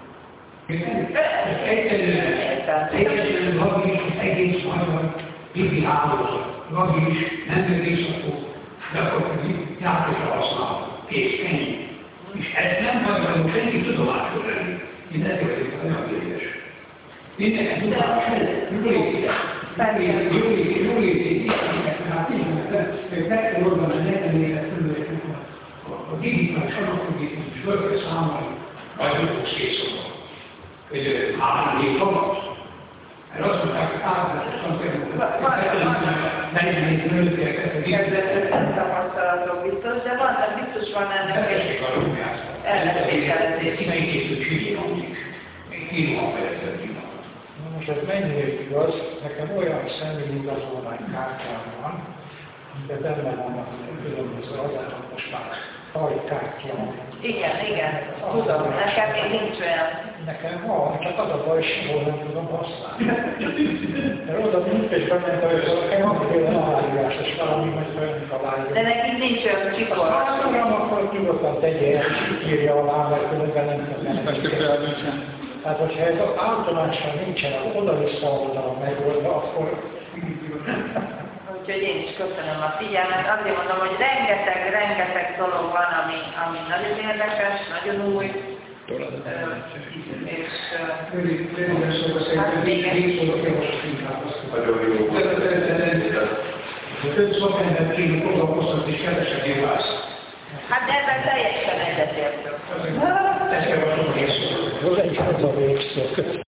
Speaker 7: Egyszerűen, egyszerűen Gabi az egész magyar bibi hálózat. Gabi is nem megbízható, de akkor pedig játékra használható. És ennyi. És ezt nem hajlandó senki tudomásul lenni. Én ezért vagyok nagyon kérdés. Mindenki tudomásul, jól érzik, jól érzik, jól érzik, hát így, meg kell oldani a negyvenélet körülöttük a digitális adatot, és föl kell számolni, majd nem fogsz készolni. Hogy három-négy kamat. Mert azt mondták, hogy átlátosan kerültek, negyvenélet nőttek,
Speaker 3: kezdetett tapasztalatok biztos, de van, biztos van ennek egy ellentételezés.
Speaker 7: Megkészült hülyén, még kínom percet kínom.
Speaker 1: Most ez mennyire igaz, nekem olyan személyigazolvány kártyám van, de benne vannak különböző adatok, most már hajkártya.
Speaker 3: Igen, igen, tudom, nekem még nincs olyan.
Speaker 1: Nekem van, csak az a baj, sehol nem tudom használni. Mert oda nincs egy bement, hogy nekem van például aláírásos valami, hogy olyan a vágyom.
Speaker 3: De nekik nincs olyan csikorra.
Speaker 1: Hát olyan, akkor nyugodtan tegye el, és írja alá, mert különben nem tudom. Tehát, hogyha ez automálisan nincsen, oda-vissza oldalon megoldva, akkor...
Speaker 3: Úgyhogy én is köszönöm a figyelmet. Azért mondom, hogy rengeteg, rengeteg dolog van, ami, ami nagyon érdekes, nagyon új. És... Hát még egy...
Speaker 7: Több szakember kívül foglalkoztat és keveset évász.
Speaker 3: Hát ebben teljesen egyetértünk.
Speaker 7: Ez kell a végszó.
Speaker 1: Ez egy az a végszó.